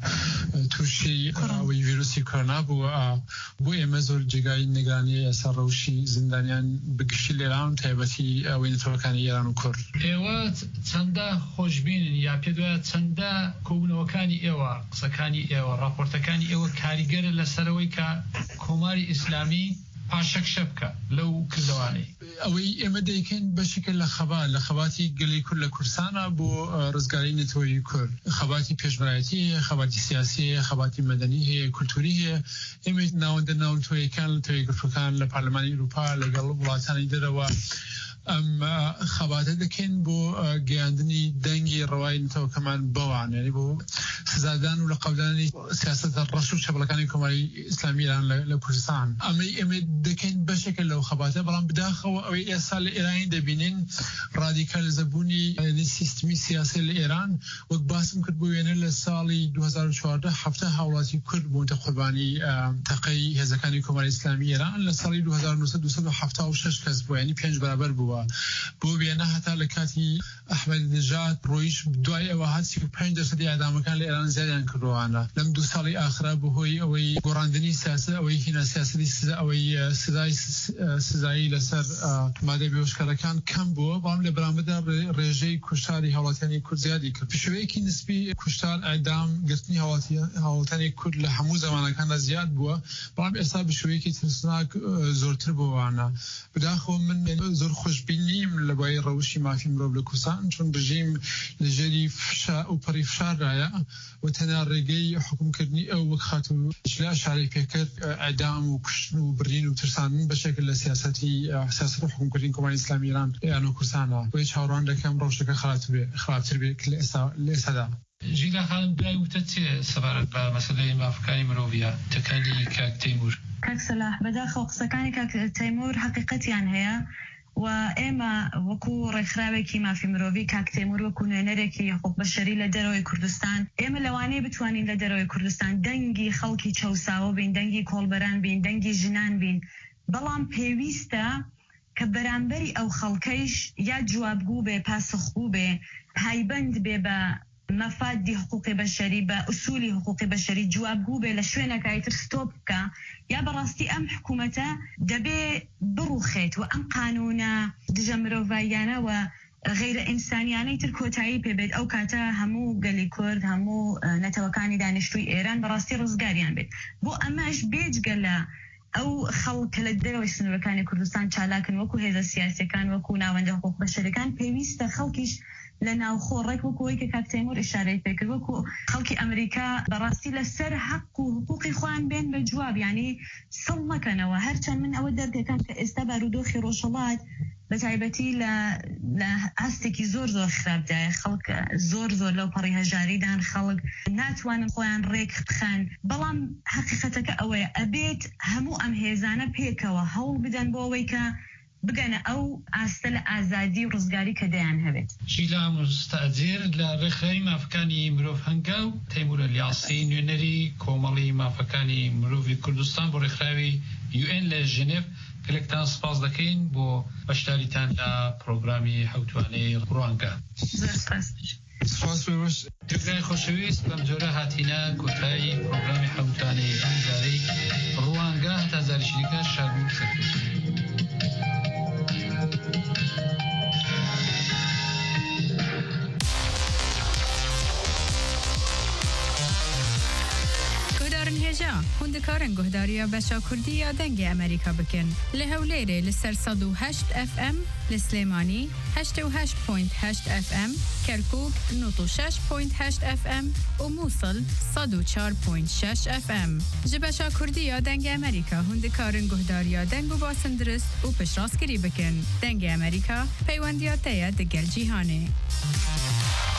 تووشی ئەوەی ڤیرۆسی کۆرۆنا بووە بۆ ئێمە زۆر جێگای نیگرانی ئێستا ڕەوشی زیندانیان بگشتی لە ئێران تایبەتی ئەوەی نەتەوەکانی ئێران و کورد. ئێوە چەندە خۆشببینن یا پێ دوایە چەندە کۆبوونەوەکانی ئێوە قسەکانی ئێوە راپۆرتەکانی ئێوە کاریگەرە لەسەرەوەی کە کۆماری ئیسلامی پاشەک شەبکە لەو کردوانەی ئەوەی ئێمە دەیکەین بەشێکە لە خەباتی گەلی کورد لە کوردستانە بۆ ڕزگاری نەتەوەی کورد خەباتی پێشبڕایەتی هەیە خەباتی سیاسی هەیە خەباتی مەدەنی هەیە کولتوری هەیە ئێمە ناوەندە ناونتۆیەکان لە تەوەی گرتوەکان لە پارلەمانی ئەوروپا لەگەڵ وڵاتانی دەرەوە ئەم خەباتە دەکەین بۆ گەیاندنی دەنگی ڕەوای نەتەوەکەمان بەوان یعنی بۆ سزادان و لە قەودانی سیاسەتە ڕەش و چەپەڵەکانی کۆماری ئیسلامی ئێران لە کوردستان ئەمە دەکەین بەشێکە لەو خەباتە بەڵام بداخەوە ئەوەی ئێستا لە ئێرانی دەبینین ڕادیکالیزەبوونی سیستمی سیاسی لە ئێران وەک باسم کرد بۆ وێنە لە ساڵی 2014 هەفتە هاوڵاتی کورد بوونتە قوربانی تەقەی هێزەکانی کۆماری ئیسلامی ئێران لە ساڵی 1976 کەس بوو ینی 5 بەرابەر بوو بۆ وێنە هەتا لە کاتی ئەحمەدی نژاد ڕۆیش دوای ئەوە 35% ئەدامەکان لە ئێران زیادیان کردوانە لەم 2 ساڵی ئاخرا بەهۆی ئەوەی گۆڕاندنی سیاست ئەوەی هینە سیاستی ئەوەی سزایی لەسەر مادە بێهۆشکارەکان کەم بووە بەڵام لە بەرامبەردا ڕێژەی کوشتاری هاوڵاتیانی کورد زیادی کرد پشوەیەکی نسبی کوشتار ئەدام گرتنی هاوڵاتیانی کورد لە هەموو زمانەکاندا زیاد بووە بەڵام ئێستا بشوەیەکی ترسناک زۆرتر بووانە بداخەوە من زۆر خۆشببینیم لە بای ڕەوشی مافی مرۆڤ لە کوردستان چون بژیم لەژێری و پەڕی فشاردایە و تەنیا ڕێگەی حکومکردنی ئەو وەک خاتو شلا شارەی پێکرد ئەدام و کوشتن و برین و ترساندن بەشێکە لە سیاست و حکومکردنی کۆماری ئیسلامی ئێران یان کوردستانە بۆیە چاوەڕوان دەکەم ڕەوشەکە خراپتر بێت لە ئێستادا. ژیلا خانم دوای وتە چێ سەبارەت بە مەسەلەی مافەکانی مرۆڤیە تەکالی کاک تەیموور؟ کاک سەلاح بەداخەوە قسەکانی کاک تەیموور حقیقەتیان هەیە و ئێمە وەکو ڕێکخراوێکی مافی مرۆڤی کاک تەیموور وەکو نوێنەرێکی حقوق بەشەری لە دەرەوەی کوردستان ئێمە لەوانەیە بتوانین لە دەرەوەی کوردستان دەنگی خەڵکی چەوساوە بین دەنگی کۆڵبەران بین دەنگی ژنان بین بەڵام پێویستە کە بەرامبەری ئەو خەڵکەیش یا جوابگو بێ پاسخگو بێ پایبند بێ بە مەفادی حقوقی بەشەری بە ئوسولی حقوقی بەشەری جوابگو بێ لە شوێنەکەی تر ستۆپ بکە یا بەڕاستی ئەم حکوومەتە دەبێ بڕوخێت و ئەم قانونە دژە مرۆڤاییانە و غیرە ئینسانیانەی تر کۆتایی پێبێت ئەو کاتە هەموو گەلی کورد هەموو نەتەوەکانی دانیشتووی ئێران بەڕاستی ڕزگاریان بێت بۆ ئەمەش بێجگە لە ئەو خەڵک لە دەرەوەی سنوورەکانی کوردستان چالاکن وەکو هێزە سیاسیەکان وەکو ناوەندە حقوق بەشەریەکان پێویستە خەڵکیش لە ناوخۆ ڕێک وەکوەوەی کە کاک تەیموور ئیشارەی پێکرد وەکو خەڵکی ئەمریکا بەڕاستی لەسەر حەق و حقوقی خۆیان بێن بە جواب یعنی سڵ مەکەنەوە هەرچەند من ئەوە دەردەکەم کە ئێستا بارودۆخی ڕۆژهەڵات بە تایبەتی لە ئاستێکی زۆر خراپدایە خەڵک زۆر لەو پەڕی هەژاریدان خەڵک ناتوانن خۆیان ڕێک بخەن بەڵام حقیقەتەکە ئەوەیە ئەبێت هەموو ئەم هێزانە پێکەوە هەوڵ بدەن بۆ ئەوەی کە بگەنە ئەو ئاستە لە ئازادی و ڕزگاری کە دەیان هەبێت. شیلا مستەجێر لە ڕێکخراوی مافەکانی مرۆڤ هەنگاو تەیموور ئەلیاسی نوێنەری کۆمەڵی مافەکانی مرۆڤی کوردستان بۆ ڕێکخراوی UN لە ژنێڤ گەلێکتان سپاس دەکەین بۆ بەشداریتان لە پرۆگرامی حوتوانەی ڕوانگە. سپاس بەوەش دەگرانی خۆشەویست بەم جۆرە هاتینە کۆتایی پرۆگرامی حوتوانەی ئەم جارەی ڕوانگە هەتا زاریشیکە شادی و سەرکەوتن. هێژە هندکارن گهداریا بشا کردی یا دنگ امریکا بکن لهولیره لسر 108 FM لسلیمانی 88.8 FM کرکوک 96.8 FM و موصل 104.6 FM جبشا کردی یا دنگ امریکا هندکارن گهداریا دنگ و باسن درست و پشراس کری بکن دنگ امریکا پیوندیات دگل جیهانه